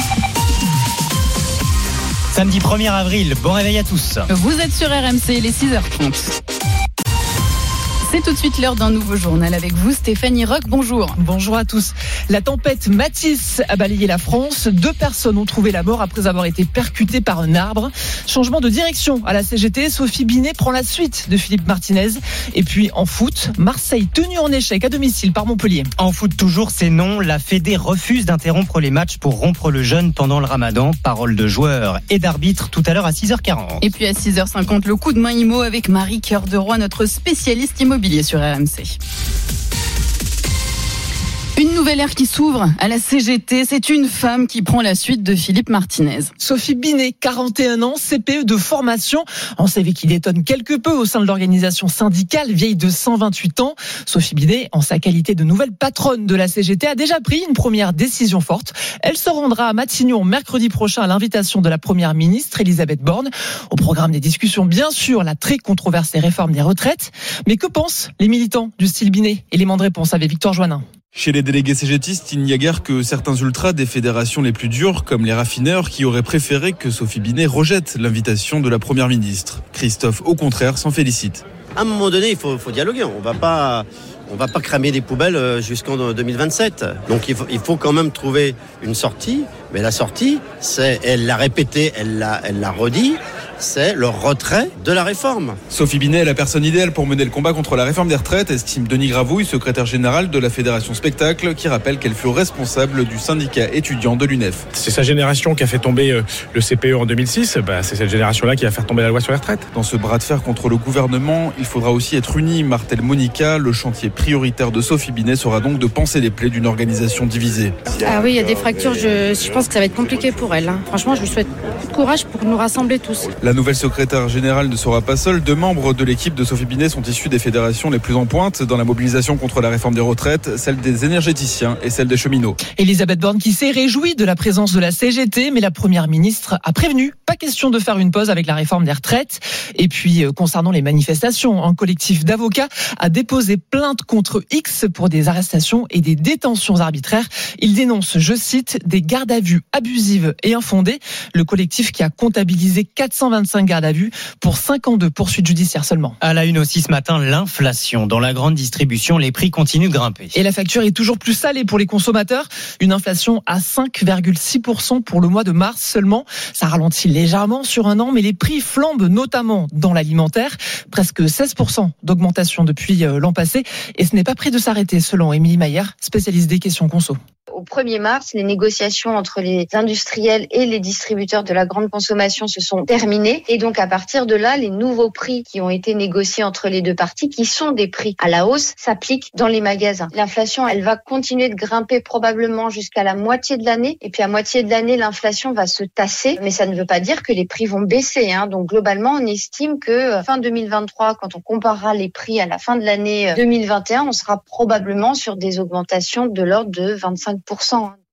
Samedi premier avril, bon réveil à tous. Vous êtes sur R M C, les six heures trente. C'est tout de suite l'heure d'un nouveau journal avec vous, Stéphanie Roch. Bonjour. Bonjour à tous. La tempête Mathis a balayé la France. Deux personnes ont trouvé la mort après avoir été percutées par un arbre. Changement de direction à la C G T. Sophie Binet prend la suite de Philippe Martinez. Et puis en foot, Marseille tenu en échec à domicile par Montpellier. En foot toujours, c'est non. La Fédé refuse d'interrompre les matchs pour rompre le jeûne pendant le ramadan. Parole de joueurs et d'arbitres tout à l'heure à six heures quarante. Et puis à six heures cinquante, le coup de main immo avec Marie Cœur de Roy, notre spécialiste immobilier sur R M C. Une nouvelle ère qui s'ouvre à la C G T. C'est une femme qui prend la suite de Philippe Martinez. Sophie Binet, quarante et un ans, C P E de formation. Un C V qui détonne quelque peu au sein de l'organisation syndicale, vieille de cent vingt-huit ans. Sophie Binet, en sa qualité de nouvelle patronne de la C G T, a déjà pris une première décision forte. Elle se rendra à Matignon mercredi prochain à l'invitation de la première ministre Elisabeth Borne. Au programme des discussions, bien sûr, la très controversée réforme des retraites. Mais que pensent les militants du style Binet? Élément de réponse avec Victor Joannin. Chez les délégués cégétistes, il n'y a guère que certains ultras des fédérations les plus dures, comme les raffineurs, qui auraient préféré que Sophie Binet rejette l'invitation de la première ministre. Christophe, au contraire, s'en félicite. À un moment donné, il faut, faut dialoguer. On va pas, on va pas cramer des poubelles jusqu'en deux mille vingt-sept. Donc il faut, il faut quand même trouver une sortie. Mais la sortie, c'est, elle l'a répété, elle l'a, elle l'a redit, c'est le retrait de la réforme. Sophie Binet est la personne idéale pour mener le combat contre la réforme des retraites, estime Denis Gravouille, secrétaire général de la Fédération Spectacle, qui rappelle qu'elle fut responsable du syndicat étudiant de l'U N E F. C'est sa génération qui a fait tomber le C P E en deux mille six, bah, c'est cette génération-là qui va faire tomber la loi sur les retraites. Dans ce bras de fer contre le gouvernement, il faudra aussi être unis, martèle Monica. Le chantier prioritaire de Sophie Binet sera donc de panser les plaies d'une organisation divisée. Ah oui, il y a des fractures, je, je pense que ça va être compliqué pour elle. Hein. Franchement, je lui souhaite beaucoup de courage pour nous rassembler tous. La nouvelle secrétaire générale ne sera pas seule. Deux membres de l'équipe de Sophie Binet sont issus des fédérations les plus en pointe dans la mobilisation contre la réforme des retraites, celle des énergéticiens et celle des cheminots. Elisabeth Borne qui s'est réjouie de la présence de la C G T, mais la première ministre a prévenu, pas question de faire une pause avec la réforme des retraites. Et puis, concernant les manifestations, un collectif d'avocats a déposé plainte contre X pour des arrestations et des détentions arbitraires. Il dénonce, je cite, des gardes à vue abusives et infondées. Le collectif qui a comptabilisé quatre cent vingt-cinq gardes à vue pour cinq ans de poursuites judiciaires seulement. À la une aussi ce matin, l'inflation. Dans la grande distribution, les prix continuent de grimper. Et la facture est toujours plus salée pour les consommateurs. Une inflation à cinq virgule six pour cent pour le mois de mars seulement. Ça ralentit légèrement sur un an, mais les prix flambent notamment dans l'alimentaire. Presque seize pour cent d'augmentation depuis l'an passé. Et ce n'est pas près de s'arrêter selon Émilie Mayer, spécialiste des questions conso. Au premier mars, les négociations entre les industriels et les distributeurs de la grande consommation se sont terminées. Et donc, à partir de là, les nouveaux prix qui ont été négociés entre les deux parties, qui sont des prix à la hausse, s'appliquent dans les magasins. L'inflation, elle va continuer de grimper probablement jusqu'à la moitié de l'année. Et puis, à moitié de l'année, l'inflation va se tasser. Mais ça ne veut pas dire que les prix vont baisser. Hein. Donc, globalement, on estime que fin deux mille vingt-trois, quand on comparera les prix à la fin de l'année deux mille vingt et un, on sera probablement sur des augmentations de l'ordre de vingt-cinq pour cent.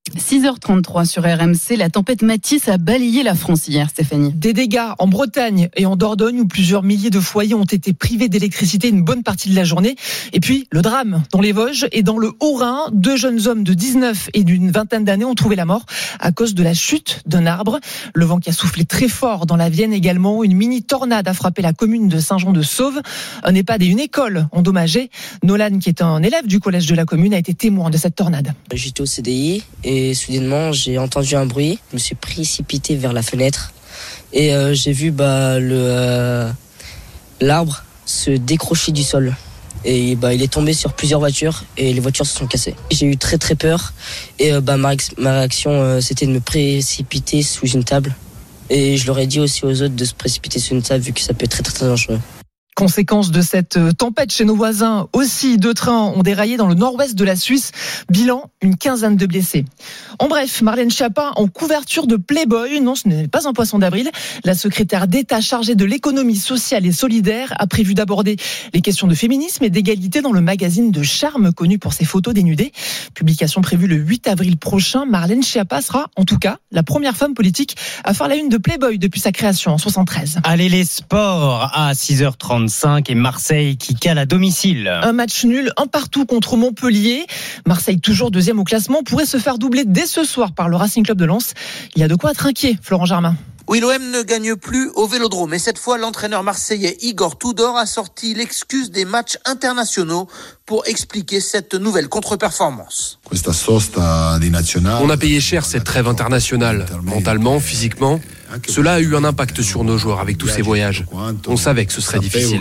six heures trente-trois sur R M C, la tempête Matisse a balayé la France hier, Stéphanie. Des dégâts en Bretagne et en Dordogne où plusieurs milliers de foyers ont été privés d'électricité une bonne partie de la journée. Et puis le drame dans les Vosges et dans le Haut-Rhin, deux jeunes hommes de dix-neuf et d'une vingtaine d'années ont trouvé la mort à cause de la chute d'un arbre. Le vent qui a soufflé très fort dans la Vienne également. Une mini tornade a frappé la commune de Saint-Jean-de-Sauve. Un EHPAD et une école endommagés. Nolan, qui est un élève du collège de la commune, a été témoin de cette tornade. J'étais au C D I et Et soudainement, j'ai entendu un bruit. Je me suis précipité vers la fenêtre et euh, j'ai vu bah, le, euh, l'arbre se décrocher du sol. Et bah, il est tombé sur plusieurs voitures et les voitures se sont cassées. J'ai eu très très peur et euh, bah, ma, ma réaction, euh, c'était de me précipiter sous une table. Et je leur ai dit aussi aux autres de se précipiter sous une table vu que ça peut être très très, très dangereux. Conséquence de cette tempête chez nos voisins, aussi deux trains ont déraillé dans le nord-ouest de la Suisse. Bilan, une quinzaine de blessés. En bref, Marlène Schiappa en couverture de Playboy. Non, ce n'est pas un poisson d'avril. La secrétaire d'État chargée de l'économie sociale et solidaire a prévu d'aborder les questions de féminisme et d'égalité dans le magazine de Charme, connu pour ses photos dénudées. Publication prévue le huit avril prochain. Marlène Schiappa sera, en tout cas, la première femme politique à faire la une de Playboy depuis sa création en soixante-treize. Allez, les sports à six heures trente. Et Marseille qui cale à domicile. Un match nul, un partout contre Montpellier. Marseille toujours deuxième au classement pourrait se faire doubler dès ce soir par le Racing Club de Lens. Il y a de quoi être inquiet, Florent Germain. Oui, l'O M ne gagne plus au Vélodrome. Et cette fois, l'entraîneur marseillais Igor Tudor a sorti l'excuse des matchs internationaux pour expliquer cette nouvelle contre-performance. On a payé cher cette trêve internationale, mentalement, physiquement. Cela a eu un impact sur nos joueurs avec tous ces voyages. On savait que ce serait difficile.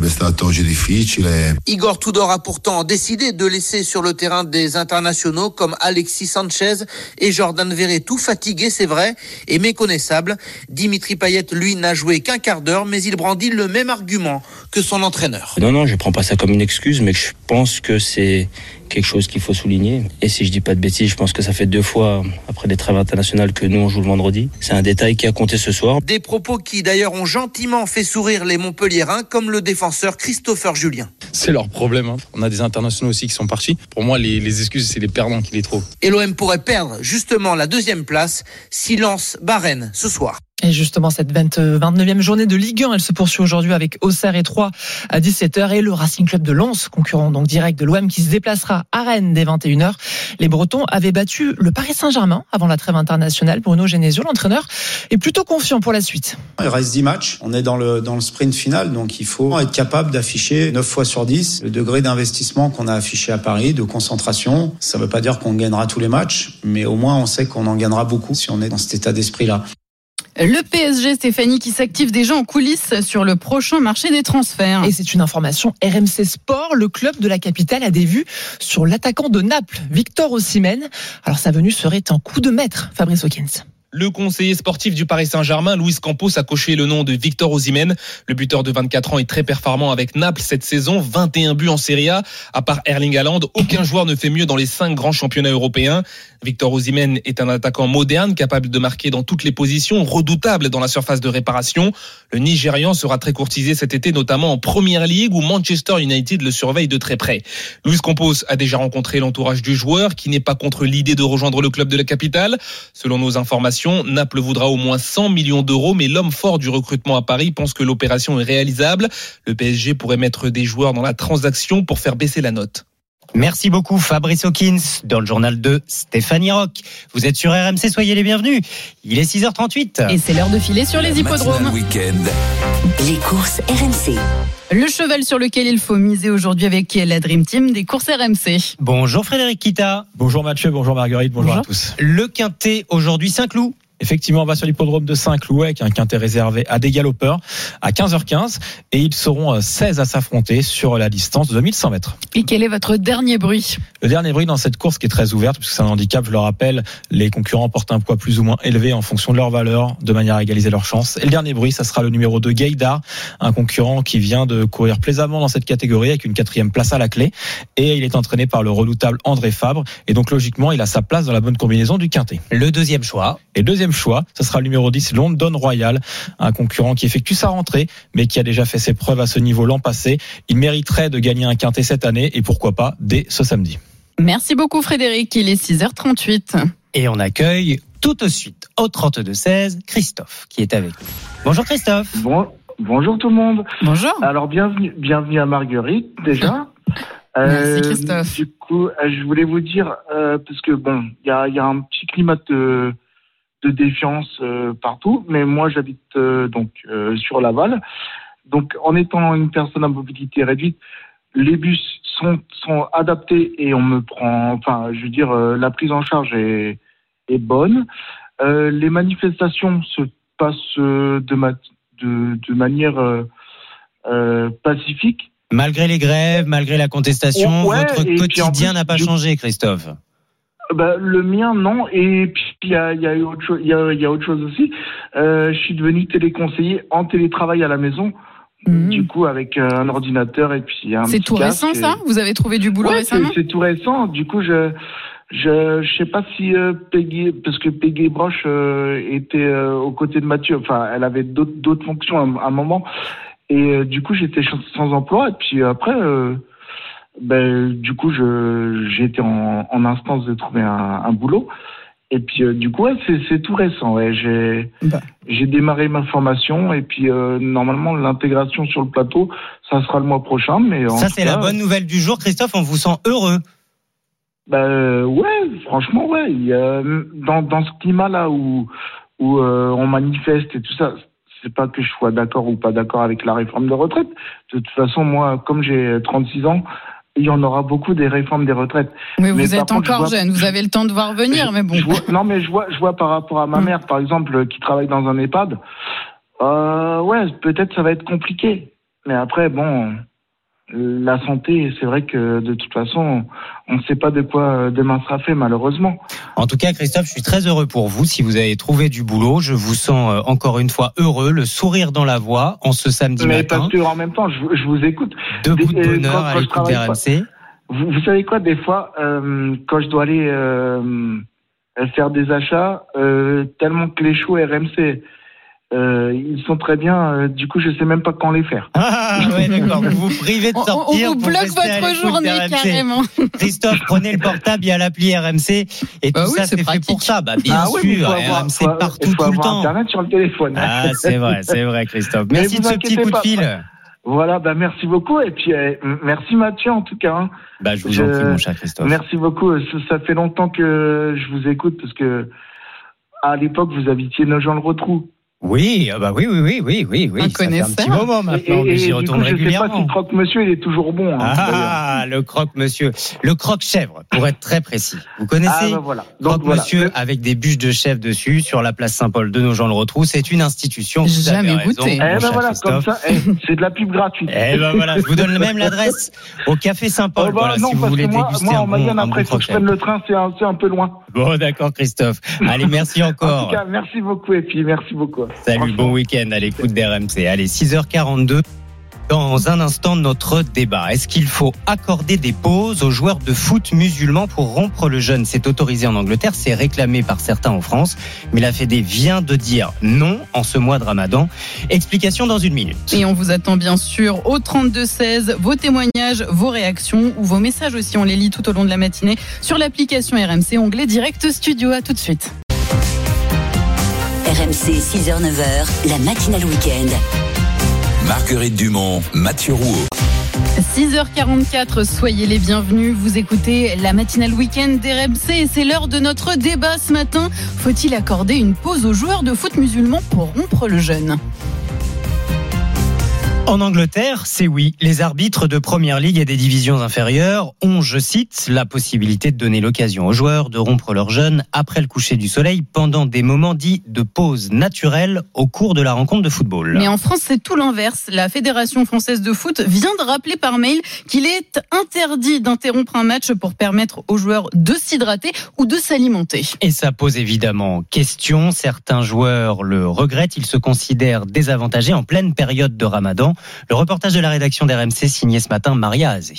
Igor Tudor a pourtant décidé de laisser sur le terrain des internationaux comme Alexis Sanchez et Jordan Verretou, fatigués, c'est vrai, et méconnaissables. Dimitri Payet, lui, n'a joué qu'un quart d'heure, mais il brandit le même argument que son entraîneur. Non, non, je prends pas ça comme une excuse, mais je pense que c'est quelque chose qu'il faut souligner. Et si je dis pas de bêtises, je pense que ça fait deux fois après les trêves internationales que nous on joue le vendredi. C'est un détail qui a compté ce soir. Des propos qui d'ailleurs ont gentiment fait sourire les Montpelliérains, comme le défenseur Christopher Julien. C'est leur problème. Hein. On a des internationaux aussi qui sont partis. Pour moi, les, les excuses, c'est les perdants qui les trouvent. Et l'O M pourrait perdre justement la deuxième place si Lens bat Rennes ce soir. Et justement, cette vingt-neuvième journée de Ligue un, elle se poursuit aujourd'hui avec Auxerre et Troyes à dix-sept heures et le Racing Club de Lens, concurrent donc direct de l'O M, qui se déplacera à Rennes dès vingt et une heures. Les Bretons avaient battu le Paris Saint-Germain avant la trêve internationale. Bruno Genesio, l'entraîneur, est plutôt confiant pour la suite. Il reste dix matchs. On est dans le, dans le sprint final, donc il faut être capable d'afficher neuf fois sur dix le degré d'investissement qu'on a affiché à Paris, de concentration. Ça ne veut pas dire qu'on gagnera tous les matchs, mais au moins on sait qu'on en gagnera beaucoup si on est dans cet état d'esprit-là. Le P S G, Stéphanie, qui s'active déjà en coulisses sur le prochain marché des transferts. Et c'est une information R M C Sport. Le club de la capitale a des vues sur l'attaquant de Naples, Victor Osimhen. Alors sa venue serait un coup de maître, Fabrice Hawkins. Le conseiller sportif du Paris Saint-Germain, Luis Campos, a coché le nom de Victor Osimhen. Le buteur de vingt-quatre ans est très performant avec Naples cette saison, vingt et un buts en Serie A. À part Erling Haaland, aucun joueur ne fait mieux dans les cinq grands championnats européens. Victor Osimhen est un attaquant moderne, capable de marquer dans toutes les positions, redoutable dans la surface de réparation. Le Nigérian sera très courtisé cet été, notamment en Première Ligue, où Manchester United le surveille de très près. Luis Campos a déjà rencontré l'entourage du joueur, qui n'est pas contre l'idée de rejoindre le club de la capitale. Selon nos informations, Naples voudra au moins cent millions d'euros, mais l'homme fort du recrutement à Paris pense que l'opération est réalisable. Le P S G pourrait mettre des joueurs dans la transaction pour faire baisser la note. Merci beaucoup Fabrice Hawkins dans le journal de Stéphanie Roch. Vous êtes sur R M C, soyez les bienvenus. Il est six heures trente-huit. Et c'est l'heure de filer sur les hippodromes. Les courses R M C. Le cheval sur lequel il faut miser aujourd'hui avec la Dream Team des courses R M C. Bonjour Frédéric Kita. Bonjour Mathieu, bonjour Marguerite, bonjour, bonjour. à tous. Le quintet aujourd'hui Saint-Cloud. Effectivement, on va sur l'hippodrome de Saint-Cloud avec un quintet réservé à des galopeurs à quinze heures quinze et ils seront seize à s'affronter sur la distance de deux mille cent mètres. Et quel est votre dernier bruit ? Le dernier bruit dans cette course qui est très ouverte puisque c'est un handicap, je le rappelle, les concurrents portent un poids plus ou moins élevé en fonction de leur valeur de manière à égaliser leurs chances. Et le dernier bruit, ça sera le numéro deux Gaïdar, un concurrent qui vient de courir plaisamment dans cette catégorie avec une quatrième place à la clé et il est entraîné par le redoutable André Fabre et donc logiquement il a sa place dans la bonne combinaison du quintet. Le deuxième choix. Et deuxième choix, ce sera le numéro dix, London Royal, un concurrent qui effectue sa rentrée, mais qui a déjà fait ses preuves à ce niveau l'an passé. Il mériterait de gagner un quintet cette année, et pourquoi pas dès ce samedi. Merci beaucoup Frédéric, il est six heures trente-huit. Et on accueille tout de suite au trente-deux seize Christophe qui est avec nous. Bonjour Christophe. Bon, bonjour tout le monde. Bonjour. Alors bienvenue, bienvenue à Marguerite déjà. Merci euh, Christophe. Du coup, je voulais vous dire euh, parce que bon, il y a, y a un petit climat de, de défiance euh, partout, mais moi j'habite euh, donc euh, sur Laval. Donc en étant une personne à mobilité réduite, les bus sont sont adaptés et on me prend, enfin je veux dire euh, la prise en charge est est bonne. Euh, les manifestations se passent euh, de, ma, de de manière euh, euh, pacifique. Malgré les grèves, malgré la contestation, ouais, votre quotidien n'a pas je... changé, Christophe. Bah, le mien, non. Et puis, il y a, y, a autre cho- y, a, y a autre chose aussi. Euh, je suis devenu téléconseiller en télétravail à la maison. Mmh. Du coup, avec euh, un ordinateur et puis un C'est petit tout récent, et... ça ? Vous avez trouvé du boulot ouais, récemment ? c'est, c'est tout récent. Du coup, je... Je je sais pas si euh, Peggy, parce que Peggy Broche euh, était euh, aux côtés de Mathieu. Enfin, elle avait d'autres d'autres fonctions à, à un moment. Et euh, du coup, j'étais sans emploi. Et puis après, euh, ben du coup, je j'étais en, en instance de trouver un, un boulot. Et puis euh, du coup, ouais, c'est c'est tout récent. Ouais, j'ai bah. j'ai démarré ma formation et puis euh, normalement l'intégration sur le plateau, ça sera le mois prochain. Mais ça, c'est cas, la bonne nouvelle du jour, Christophe. On vous sent heureux. Ben ouais, franchement ouais. Il y a, dans dans ce climat-là où où euh, on manifeste et tout ça, c'est pas que je sois d'accord ou pas d'accord avec la réforme de retraite. De toute façon, moi, comme j'ai trente-six ans, il y en aura beaucoup des réformes des retraites. Oui, vous mais êtes contre, encore vois, jeune, vous avez le temps de voir venir, je, mais bon. Je vois, non, mais je vois, je vois par rapport à ma mère, par exemple, qui travaille dans un EHPAD. Euh, ouais, peut-être ça va être compliqué, mais après, bon. La santé, c'est vrai que de toute façon, on ne sait pas de quoi demain sera fait, malheureusement. En tout cas, Christophe, je suis très heureux pour vous. Si vous avez trouvé du boulot, je vous sens encore une fois heureux, le sourire dans la voix en ce samedi Mais matin. Mais parce que en même temps, je, je vous écoute. Debout de bonheur à l'écoute d'R M C. Vous, vous savez quoi, des fois, euh, quand je dois aller euh, faire des achats, euh, tellement que les shows R M C... Euh, ils sont très bien, euh, du coup je sais même pas quand les faire. Ah ouais, d'accord, vous vous privez de sortir. On, on vous bloque votre journée carrément. Christophe, prenez le portable, il y a l'appli R M C et bah tout oui, ça c'est, c'est pratique. fait pour ça. Bah bien ah sûr, oui, R M C avoir, partout faut tout le temps. Internet sur le téléphone. Ah c'est vrai, c'est vrai Christophe. Merci de ce petit coup de fil. Pas. Voilà, bah merci beaucoup et puis euh, merci Mathieu en tout cas. Hein. Bah je vous je... en prie mon cher Christophe. Merci beaucoup, ça, ça fait longtemps que je vous écoute parce que à l'époque vous habitiez Nogent-le-Rotrou. Oui, bah oui, oui, oui, oui, oui, oui. Ça fait un petit moment maintenant, mais j'y retourne régulièrement. Je sais pas si le croque-monsieur, il est toujours bon. Hein, ah, le croque-monsieur. Le croque-chèvre, pour être très précis. Vous connaissez ah, bah voilà. Croque-monsieur voilà. Avec des bûches de chèvre dessus, sur la place Saint-Paul de Nogent-le-Rotrou. C'est une institution. J'ai jamais goûté. Eh ben voilà, Christophe. Comme ça, eh, c'est de la pub gratuite. Eh ben voilà, je vous donne même l'adresse au café Saint-Paul. Oh bah, voilà, non, si vous voulez moi, déguster moi, un en bon, Mayenne, un après, bon faut que je prenne le train, c'est un, c'est un peu loin. Bon, d'accord, Christophe. Allez, merci encore. En tout cas, merci beaucoup et puis merci beaucoup. Salut, bon week-end à l'écoute d'R M C. Allez, six heures quarante-deux. Dans un instant, notre débat. Est-ce qu'il faut accorder des pauses aux joueurs de foot musulmans pour rompre le jeûne ? C'est autorisé en Angleterre, c'est réclamé par certains en France. Mais la Fédé vient de dire non en ce mois de Ramadan. Explication dans une minute. Et on vous attend bien sûr au trente-deux seize. Vos témoignages, vos réactions ou vos messages aussi. On les lit tout au long de la matinée sur l'application R M C, onglet Direct Studio. À tout de suite. R M C, six heures neuf heures, la matinale week-end. Marguerite Dumont, Mathieu Rouault. six heures quarante-quatre, soyez les bienvenus. Vous écoutez la matinale week-end d'R M C et c'est l'heure de notre débat ce matin. Faut-il accorder une pause aux joueurs de foot musulmans pour rompre le jeûne ? En Angleterre, c'est oui. Les arbitres de Première Ligue et des divisions inférieures ont, je cite, la possibilité de donner l'occasion aux joueurs de rompre leur jeûne après le coucher du soleil pendant des moments dits de pause naturelle au cours de la rencontre de football. Mais en France, c'est tout l'inverse. La Fédération française de foot vient de rappeler par mail qu'il est interdit d'interrompre un match pour permettre aux joueurs de s'hydrater ou de s'alimenter. Et ça pose évidemment question. Certains joueurs le regrettent. Ils se considèrent désavantagés en pleine période de Ramadan. Le reportage de la rédaction d'R M C signé ce matin Maria Azé.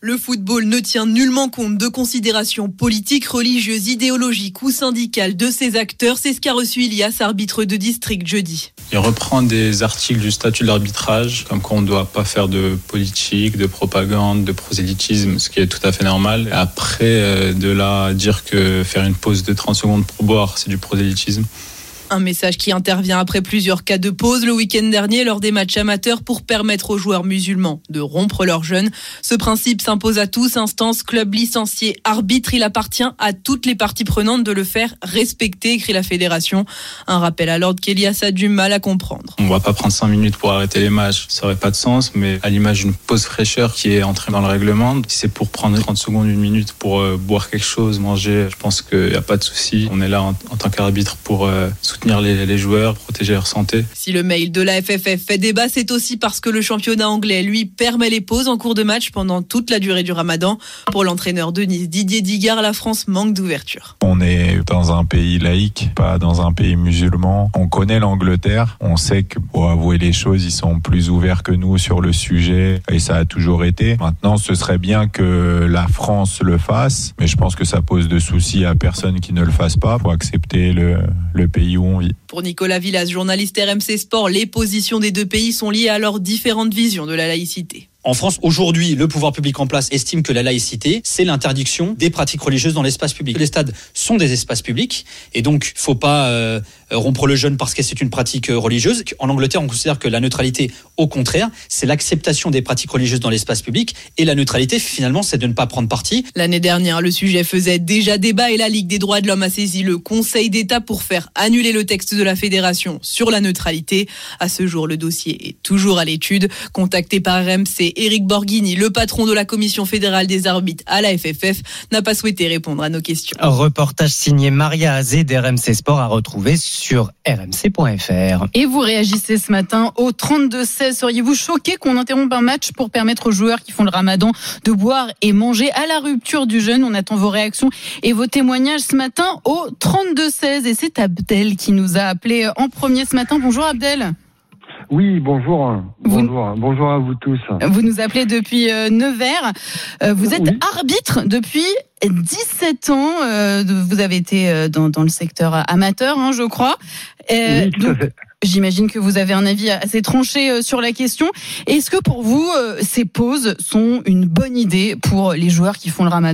Le football ne tient nullement compte de considérations politiques, religieuses, idéologiques ou syndicales de ses acteurs. C'est ce qu'a reçu Ilias, arbitre de district, jeudi. Il reprend des articles du statut de l'arbitrage, comme quoi on ne doit pas faire de politique, de propagande, de prosélytisme, ce qui est tout à fait normal. Après, de là à dire que faire une pause de trente secondes pour boire, c'est du prosélytisme. Un message qui intervient après plusieurs cas de pause le week-end dernier lors des matchs amateurs pour permettre aux joueurs musulmans de rompre leur jeûne. Ce principe s'impose à tous, instances, clubs, licenciés, arbitres. Il appartient à toutes les parties prenantes de le faire respecter, écrit la fédération. Un rappel à l'ordre qu'Elias a du mal à comprendre. On ne va pas prendre cinq minutes pour arrêter les matchs, ça n'aurait pas de sens, mais à l'image d'une pause fraîcheur qui est entrée dans le règlement, si c'est pour prendre trente secondes, une minute pour euh, boire quelque chose, manger, je pense qu'il n'y a pas de souci. On est là en, en tant qu'arbitre pour euh, soutenir Les, les joueurs, protéger leur santé. Si le mail de la F F F fait débat, c'est aussi parce que le championnat anglais, lui, permet les pauses en cours de match pendant toute la durée du ramadan. Pour l'entraîneur de Nice, Didier Digard, la France manque d'ouverture. On est dans un pays laïque, pas dans un pays musulman. On connaît l'Angleterre. On sait que, pour avouer les choses, ils sont plus ouverts que nous sur le sujet et ça a toujours été. Maintenant, ce serait bien que la France le fasse, mais je pense que ça pose de soucis à personne qui ne le fasse pas. Faut accepter le, le pays où on vit. Pour Nicolas Villas, journaliste R M C Sport, les positions des deux pays sont liées à leurs différentes visions de la laïcité. En France, aujourd'hui, le pouvoir public en place estime que la laïcité, c'est l'interdiction des pratiques religieuses dans l'espace public. Les stades sont des espaces publics et donc il ne faut pas euh, rompre le jeûne parce que c'est une pratique religieuse. En Angleterre, on considère que la neutralité, au contraire, c'est l'acceptation des pratiques religieuses dans l'espace public et la neutralité, finalement, c'est de ne pas prendre parti. L'année dernière, le sujet faisait déjà débat et la Ligue des droits de l'homme a saisi le Conseil d'État pour faire annuler le texte de la Fédération sur la neutralité. À ce jour, le dossier est toujours à l'étude. Contacté par R M C, Éric Borghini, le patron de la Commission fédérale des arbitres à la F F F, n'a pas souhaité répondre à nos questions. Un reportage signé Maria Azé d'R M C Sport à retrouver sur r m c point f r. Et vous réagissez ce matin au trente-deux seize. Seriez-vous choqué qu'on interrompe un match pour permettre aux joueurs qui font le ramadan de boire et manger à la rupture du jeûne? On attend vos réactions et vos témoignages ce matin au trente-deux seize. Et c'est Abdel qui nous a appelé en premier ce matin. Bonjour Abdel. Oui, bonjour. Bonjour. Vous, bonjour à vous tous. Vous nous appelez depuis euh, Nevers. Euh, vous êtes oui. arbitre depuis dix-sept ans. Euh, vous avez été euh, dans, dans le secteur amateur, hein, je crois. Euh, oui, tout donc, à fait. J'imagine que vous avez un avis assez tranché euh, sur la question. Est-ce que pour vous, euh, ces pauses sont une bonne idée pour les joueurs qui font le ramadan ?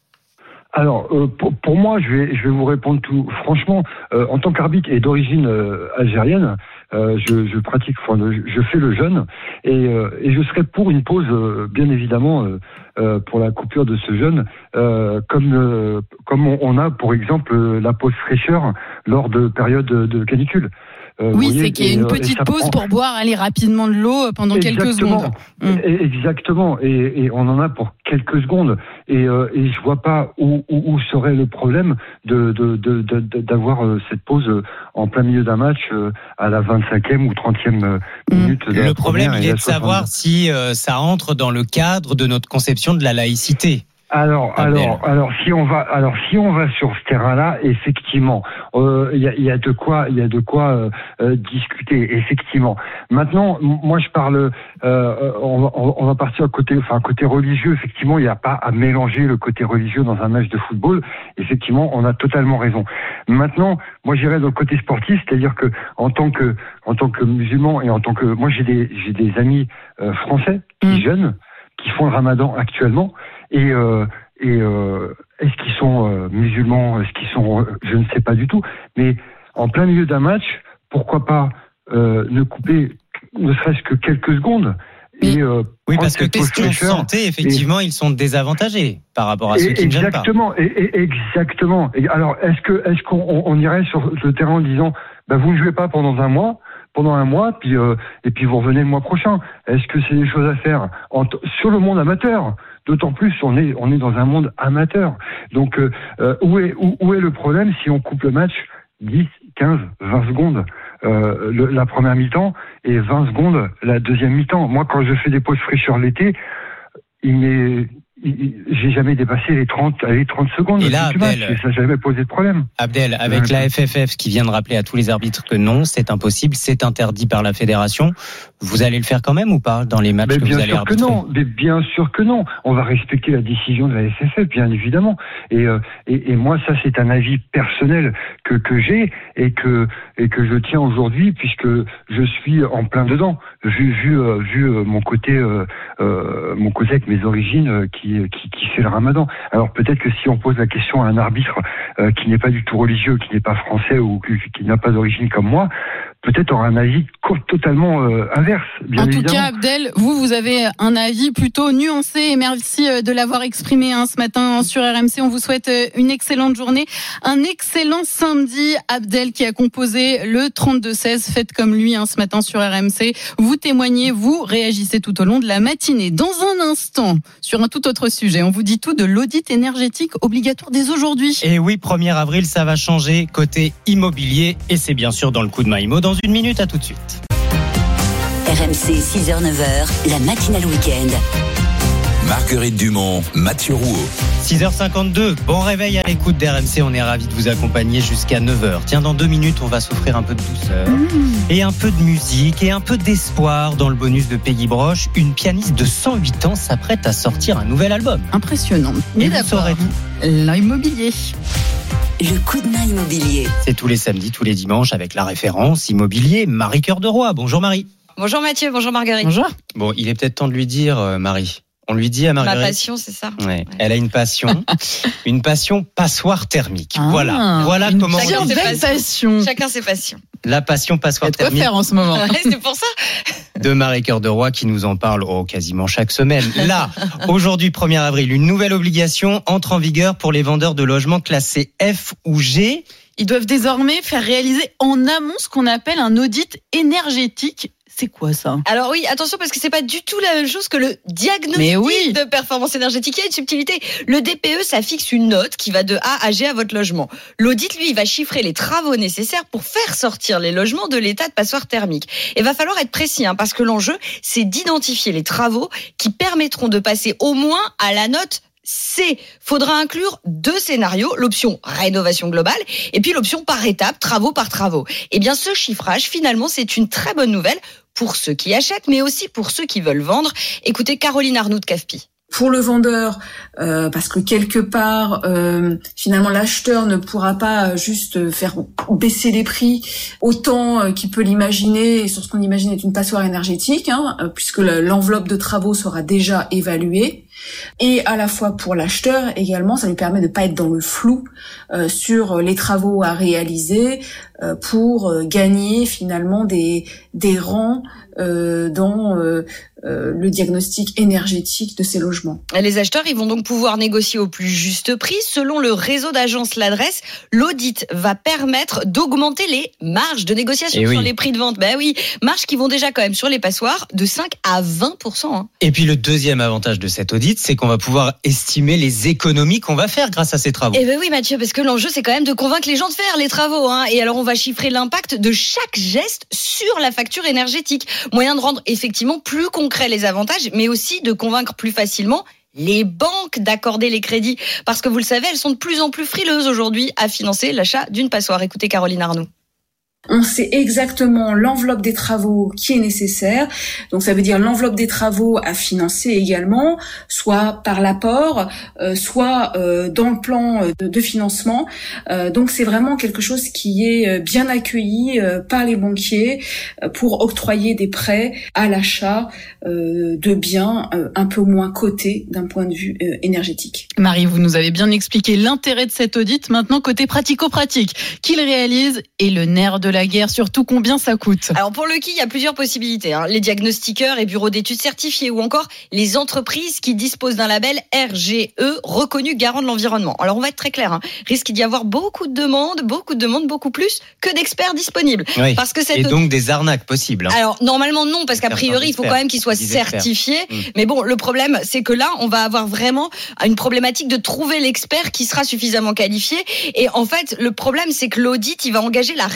Alors, euh, pour, pour moi, je vais, je vais vous répondre tout franchement. Euh, en tant qu'arbitre et d'origine euh, algérienne, euh, je, je pratique, enfin, je fais le jeûne et, euh, et je serais pour une pause, euh, bien évidemment, euh, euh, pour la coupure de ce jeûne, euh, comme euh, comme on, on a, pour exemple, la pause fraîcheur lors de périodes de, de canicule. Euh, oui, voyez, c'est qu'il y a une petite pause prend... pour boire aller rapidement de l'eau pendant Exactement. quelques secondes. Mmh. Exactement, et, et on en a pour quelques secondes. Et, euh, et je vois pas où, où, où serait le problème de, de, de, de, de d'avoir euh, cette pause en plein milieu d'un match euh, à la vingt-cinquième ou trentième mmh. minute. Le problème, il est de savoir si euh, ça entre dans le cadre de notre conception de la laïcité. Alors, alors, alors, si on va, alors, si on va sur ce terrain-là, effectivement, il euh, y, a, y a de quoi, il y a de quoi euh, euh, discuter, effectivement. Maintenant, moi, je parle, euh, on, va, on va partir côté, enfin, côté religieux. Effectivement, il n'y a pas à mélanger le côté religieux dans un match de football. Effectivement, on a totalement raison. Maintenant, moi, j'irais dans le côté sportif, c'est-à-dire que, en tant que, en tant que musulman et en tant que, moi, j'ai des, j'ai des amis euh, français qui mmh. jeûnent, qui font le ramadan actuellement. Et, euh, et euh, est-ce qu'ils sont euh, musulmans, est-ce qu'ils sont, euh, je ne sais pas du tout. Mais en plein milieu d'un match, pourquoi pas euh, ne couper ne serait-ce que quelques secondes et, euh, oui, parce que question santé, effectivement, et, ils sont désavantagés par rapport à ceux qui ne gênent pas. Exactement, et, et, exactement. Et alors, est-ce que est-ce qu'on on irait sur le terrain en disant, bah, vous ne jouez pas pendant un mois? pendant un mois, puis euh, et puis vous revenez le mois prochain. Est-ce que c'est des choses à faire en t- sur le monde amateur? D'autant plus, on est on est dans un monde amateur. Donc euh, où est où, où est le problème si on coupe le match dix, quinze, vingt secondes euh, le, la première mi-temps et vingt secondes la deuxième mi-temps? Moi, quand je fais des pauses fraîcheurs l'été, il m'est j'ai jamais dépassé les trente, les trente secondes. Et là, du match, Abdel, et ça n'a jamais posé de problème. Abdel, avec ouais. la F F F qui vient de rappeler à tous les arbitres que non, c'est impossible, c'est interdit par la fédération, vous allez le faire quand même ou pas dans les matchs mais que vous allez arbitrer? Bien sûr que non, mais bien sûr que non. On va respecter la décision de la F F F, bien évidemment. Et, euh, et, et moi, ça, c'est un avis personnel que, que j'ai et que, et que je tiens aujourd'hui puisque je suis en plein dedans. Vu, vu, euh, vu euh, mon côté, euh, euh, mon côté avec mes origines euh, qui, qui, qui fait le ramadan. Alors peut-être que si on pose la question à un arbitre euh, qui n'est pas du tout religieux, qui n'est pas français ou qui, qui n'a pas d'origine comme moi, peut-être aura un avis totalement euh, inverse. Bien en tout évidemment. cas, Abdel, vous, vous avez un avis plutôt nuancé et merci de l'avoir exprimé hein, ce matin sur R M C. On vous souhaite une excellente journée, un excellent samedi. Abdel qui a composé le trente-deux seize, faites comme lui hein, ce matin sur R M C. Vous témoignez, vous réagissez tout au long de la matinée. Dans un instant, sur un tout autre sujet, on vous dit tout de l'audit énergétique obligatoire dès aujourd'hui. Et oui, premier avril, ça va changer côté immobilier et c'est bien sûr dans le coup de main Imo. Dans une minute, à tout de suite. R M C six heures neuf heures, la matinale week-end. Marguerite Dumont, Mathieu Rouault. six heures cinquante-deux, bon réveil à l'écoute d'R M C, on est ravis de vous accompagner jusqu'à neuf heures. Tiens, dans deux minutes, on va s'offrir un peu de douceur, mmh. et un peu de musique, et un peu d'espoir dans le bonus de Peggy Broche. Une pianiste de cent huit ans s'apprête à sortir un nouvel album. Impressionnant. Mais d'abord, l'immobilier. Le coup de main immobilier. C'est tous les samedis, tous les dimanches, avec la référence immobilier Marie Cœur de Roi. Bonjour Marie. Bonjour Mathieu, bonjour Marguerite. Bonjour. Bon, il est peut-être temps de lui dire, euh, Marie. On lui dit à Marguerite. Ma passion, c'est ça. Ouais. Ouais. Elle a une passion, une passion passoire thermique. Ah, voilà, voilà comment. Chacun on ses passions. passion. Chacun ses passions. La passion passoire thermique. thermique. Quoi faire en ce moment. Ouais, c'est pour ça. De Marie Cœur de Roi qui nous en parle oh, quasiment chaque semaine. Là, aujourd'hui, premier avril, une nouvelle obligation entre en vigueur pour les vendeurs de logements classés F ou G. Ils doivent désormais faire réaliser en amont ce qu'on appelle un audit énergétique. C'est quoi ça? Alors oui, attention parce que c'est pas du tout la même chose que le diagnostic Mais oui. de performance énergétique. Il y a une subtilité. Le D P E, ça fixe une note qui va de A à G à votre logement. L'audit, lui, il va chiffrer les travaux nécessaires pour faire sortir les logements de l'état de passoire thermique. Et va falloir être précis, hein, parce que l'enjeu, c'est d'identifier les travaux qui permettront de passer au moins à la note C. Faudra inclure deux scénarios, l'option rénovation globale et puis l'option par étape, travaux par travaux. Et bien ce chiffrage, finalement, c'est une très bonne nouvelle pour ceux qui achètent, mais aussi pour ceux qui veulent vendre. Écoutez Caroline Arnoux de C A F P I. Pour le vendeur, euh, parce que quelque part, euh, finalement, l'acheteur ne pourra pas juste faire baisser les prix autant euh, qu'il peut l'imaginer, et sur ce qu'on imagine est une passoire énergétique, hein, euh, puisque l'enveloppe de travaux sera déjà évaluée. Et à la fois pour l'acheteur également, ça lui permet de pas être dans le flou euh, sur les travaux à réaliser euh, pour euh, gagner finalement des des rangs euh, dans euh, euh, le diagnostic énergétique de ces logements. Les acheteurs, ils vont donc pouvoir négocier au plus juste prix. Selon le réseau d'agences L'Adresse, l'audit va permettre d'augmenter les marges de négociation Et sur oui. les prix de vente. Ben oui, marges qui vont déjà quand même sur les passoires de cinq à vingt pour cent. Hein. Et puis le deuxième avantage de cet audit, c'est qu'on va pouvoir estimer les économies qu'on va faire grâce à ces travaux. Eh ben oui Mathieu, parce que l'enjeu c'est quand même de convaincre les gens de faire les travaux. Hein. Et alors on va chiffrer l'impact de chaque geste sur la facture énergétique. Moyen de rendre effectivement plus concret les avantages, mais aussi de convaincre plus facilement les banques d'accorder les crédits. Parce que vous le savez, elles sont de plus en plus frileuses aujourd'hui à financer l'achat d'une passoire. Écoutez Caroline Arnoux. On sait exactement l'enveloppe des travaux qui est nécessaire. Donc ça veut dire l'enveloppe des travaux à financer également, soit par l'apport, euh, soit euh, dans le plan de, de financement. Euh, donc c'est vraiment quelque chose qui est bien accueilli euh, par les banquiers euh, pour octroyer des prêts à l'achat euh, de biens euh, un peu moins cotés d'un point de vue euh, énergétique. Marie, vous nous avez bien expliqué l'intérêt de cet audit. Maintenant, côté pratico-pratique, qui le réalise et le nerf de la guerre, surtout combien ça coûte? Alors pour le qui, il y a plusieurs possibilités. Hein. Les diagnostiqueurs et bureaux d'études certifiés ou encore les entreprises qui disposent d'un label R G E reconnu garant de l'environnement. Alors on va être très clair, hein. Risque d'y avoir beaucoup de demandes, beaucoup de demandes, beaucoup plus que d'experts disponibles. Oui. Parce que cette Et donc des arnaques possibles. Hein. Alors normalement non, parce qu'a priori il faut quand même qu'ils soient certifiés. Mmh. Mais bon, le problème c'est que là on va avoir vraiment une problématique de trouver l'expert qui sera suffisamment qualifié. Et en fait le problème c'est que l'audit il va engager la responsabilité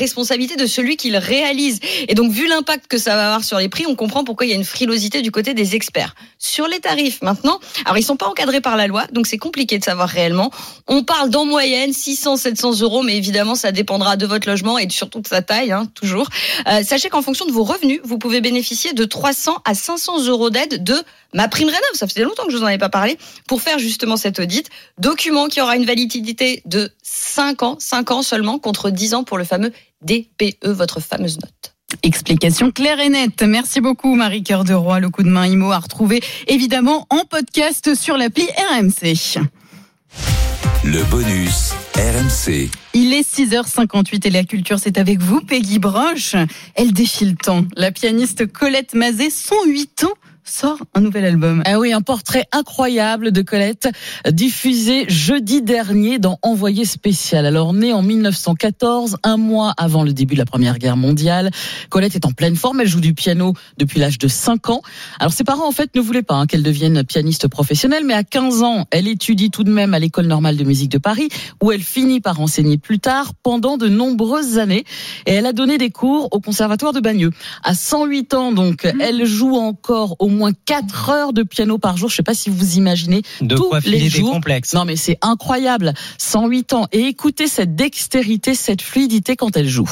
qualité de celui qu'il réalise. Et donc, vu l'impact que ça va avoir sur les prix, on comprend pourquoi il y a une frilosité du côté des experts. Sur les tarifs, maintenant, alors ils sont pas encadrés par la loi, donc c'est compliqué de savoir réellement. On parle d'en moyenne six cents à sept cents euros, mais évidemment, ça dépendra de votre logement et surtout de sa taille, hein, toujours. Euh, sachez qu'en fonction de vos revenus, vous pouvez bénéficier de trois cents à cinq cents euros d'aide de MaPrimeRénov'. Ça faisait longtemps que je vous en avais pas parlé, pour faire justement cet audit. Document qui aura une validité de cinq ans, cinq ans seulement, contre dix ans pour le fameux D P E, votre fameuse note. Explication claire et nette. Merci beaucoup Marie-Cœur de Roy. Le coup de main I M O à retrouver évidemment en podcast sur l'appli R M C. Le bonus R M C. Il est six heures cinquante-huit et la culture, c'est avec vous, Peggy Broche. Elle défile tant. La pianiste Colette Mazet, cent huit ans, sort un nouvel album. Ah oui, un portrait incroyable de Colette, diffusé jeudi dernier dans Envoyé spécial. Alors, née en mille neuf cent quatorze, un mois avant le début de la Première Guerre mondiale, Colette est en pleine forme, elle joue du piano depuis l'âge de cinq ans. Alors, ses parents, en fait, ne voulaient pas hein, qu'elle devienne pianiste professionnelle, mais à quinze ans, elle étudie tout de même à l'École normale de musique de Paris, où elle finit par enseigner plus tard, pendant de nombreuses années, et elle a donné des cours au Conservatoire de Bagneux. À cent huit ans, donc, mmh. elle joue encore au moins quatre heures de piano par jour. Je ne sais pas si vous imaginez de tous quoi les jours. Des complexes. Non mais c'est incroyable. cent huit ans. Et écoutez cette dextérité, cette fluidité quand elle joue.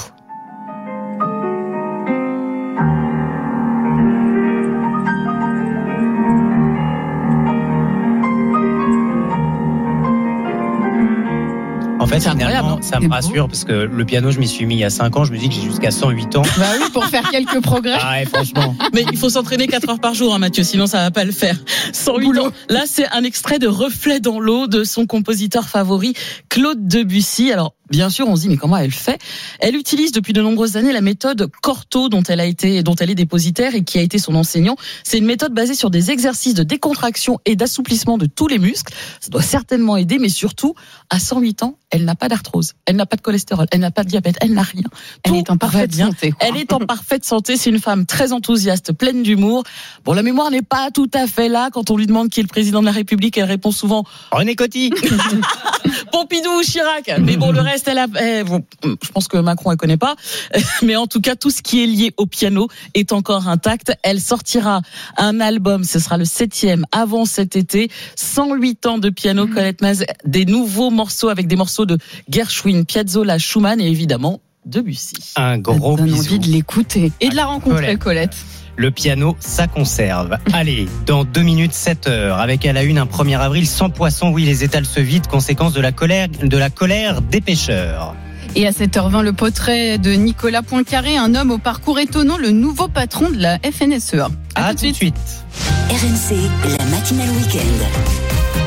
En fait, c'est finalement, ça me rassure parce que le piano, je m'y suis mis il y a cinq ans. Je me dis que j'ai jusqu'à cent huit ans. Bah oui, pour faire quelques progrès. Ah ouais, franchement. Mais il faut s'entraîner quatre heures par jour, hein, Mathieu, sinon ça va pas le faire. cent huit ans. Là, c'est un extrait de Reflet dans l'eau de son compositeur favori, Claude Debussy. Alors, bien sûr, on se dit, mais comment elle fait? Elle utilise depuis de nombreuses années la méthode Cortot, dont elle a été, dont elle est dépositaire et qui a été son enseignant. C'est une méthode basée sur des exercices de décontraction et d'assouplissement de tous les muscles. Ça doit certainement aider, mais surtout, à cent huit ans, elle n'a pas d'arthrose, elle n'a pas de cholestérol, elle n'a pas de diabète, elle n'a rien. Elle Tout est en parfaite bien. santé. Quoi. Elle est en parfaite santé. C'est une femme très enthousiaste, pleine d'humour. Bon, la mémoire n'est pas tout à fait là. Quand on lui demande qui est le président de la République, elle répond souvent René Coty, Pompidou ou Chirac. Mais bon, le reste, elle a. Eh, bon, je pense que Macron, elle connaît pas. Mais en tout cas, tout ce qui est lié au piano est encore intact. Elle sortira un album. Ce sera le septième avant cet été. cent huit ans de piano, Colette Mazet. Des nouveaux morceaux avec des morceaux de Gershwin, Piazzolla, Schumann et évidemment Debussy. Un gros Ça donne bisou. envie de l'écouter et de la rencontrer, Colette. Colette. Le piano, ça conserve. Allez, dans deux minutes, sept heures, avec à la une un premier avril sans poisson. Oui, les étals se vident, conséquence de la colère, de la colère des pêcheurs. Et à sept heures vingt, le portrait de Nicolas Poincaré, un homme au parcours étonnant, le nouveau patron de la F N S E A. À, à tout de suite. R M C, la matinale week-end.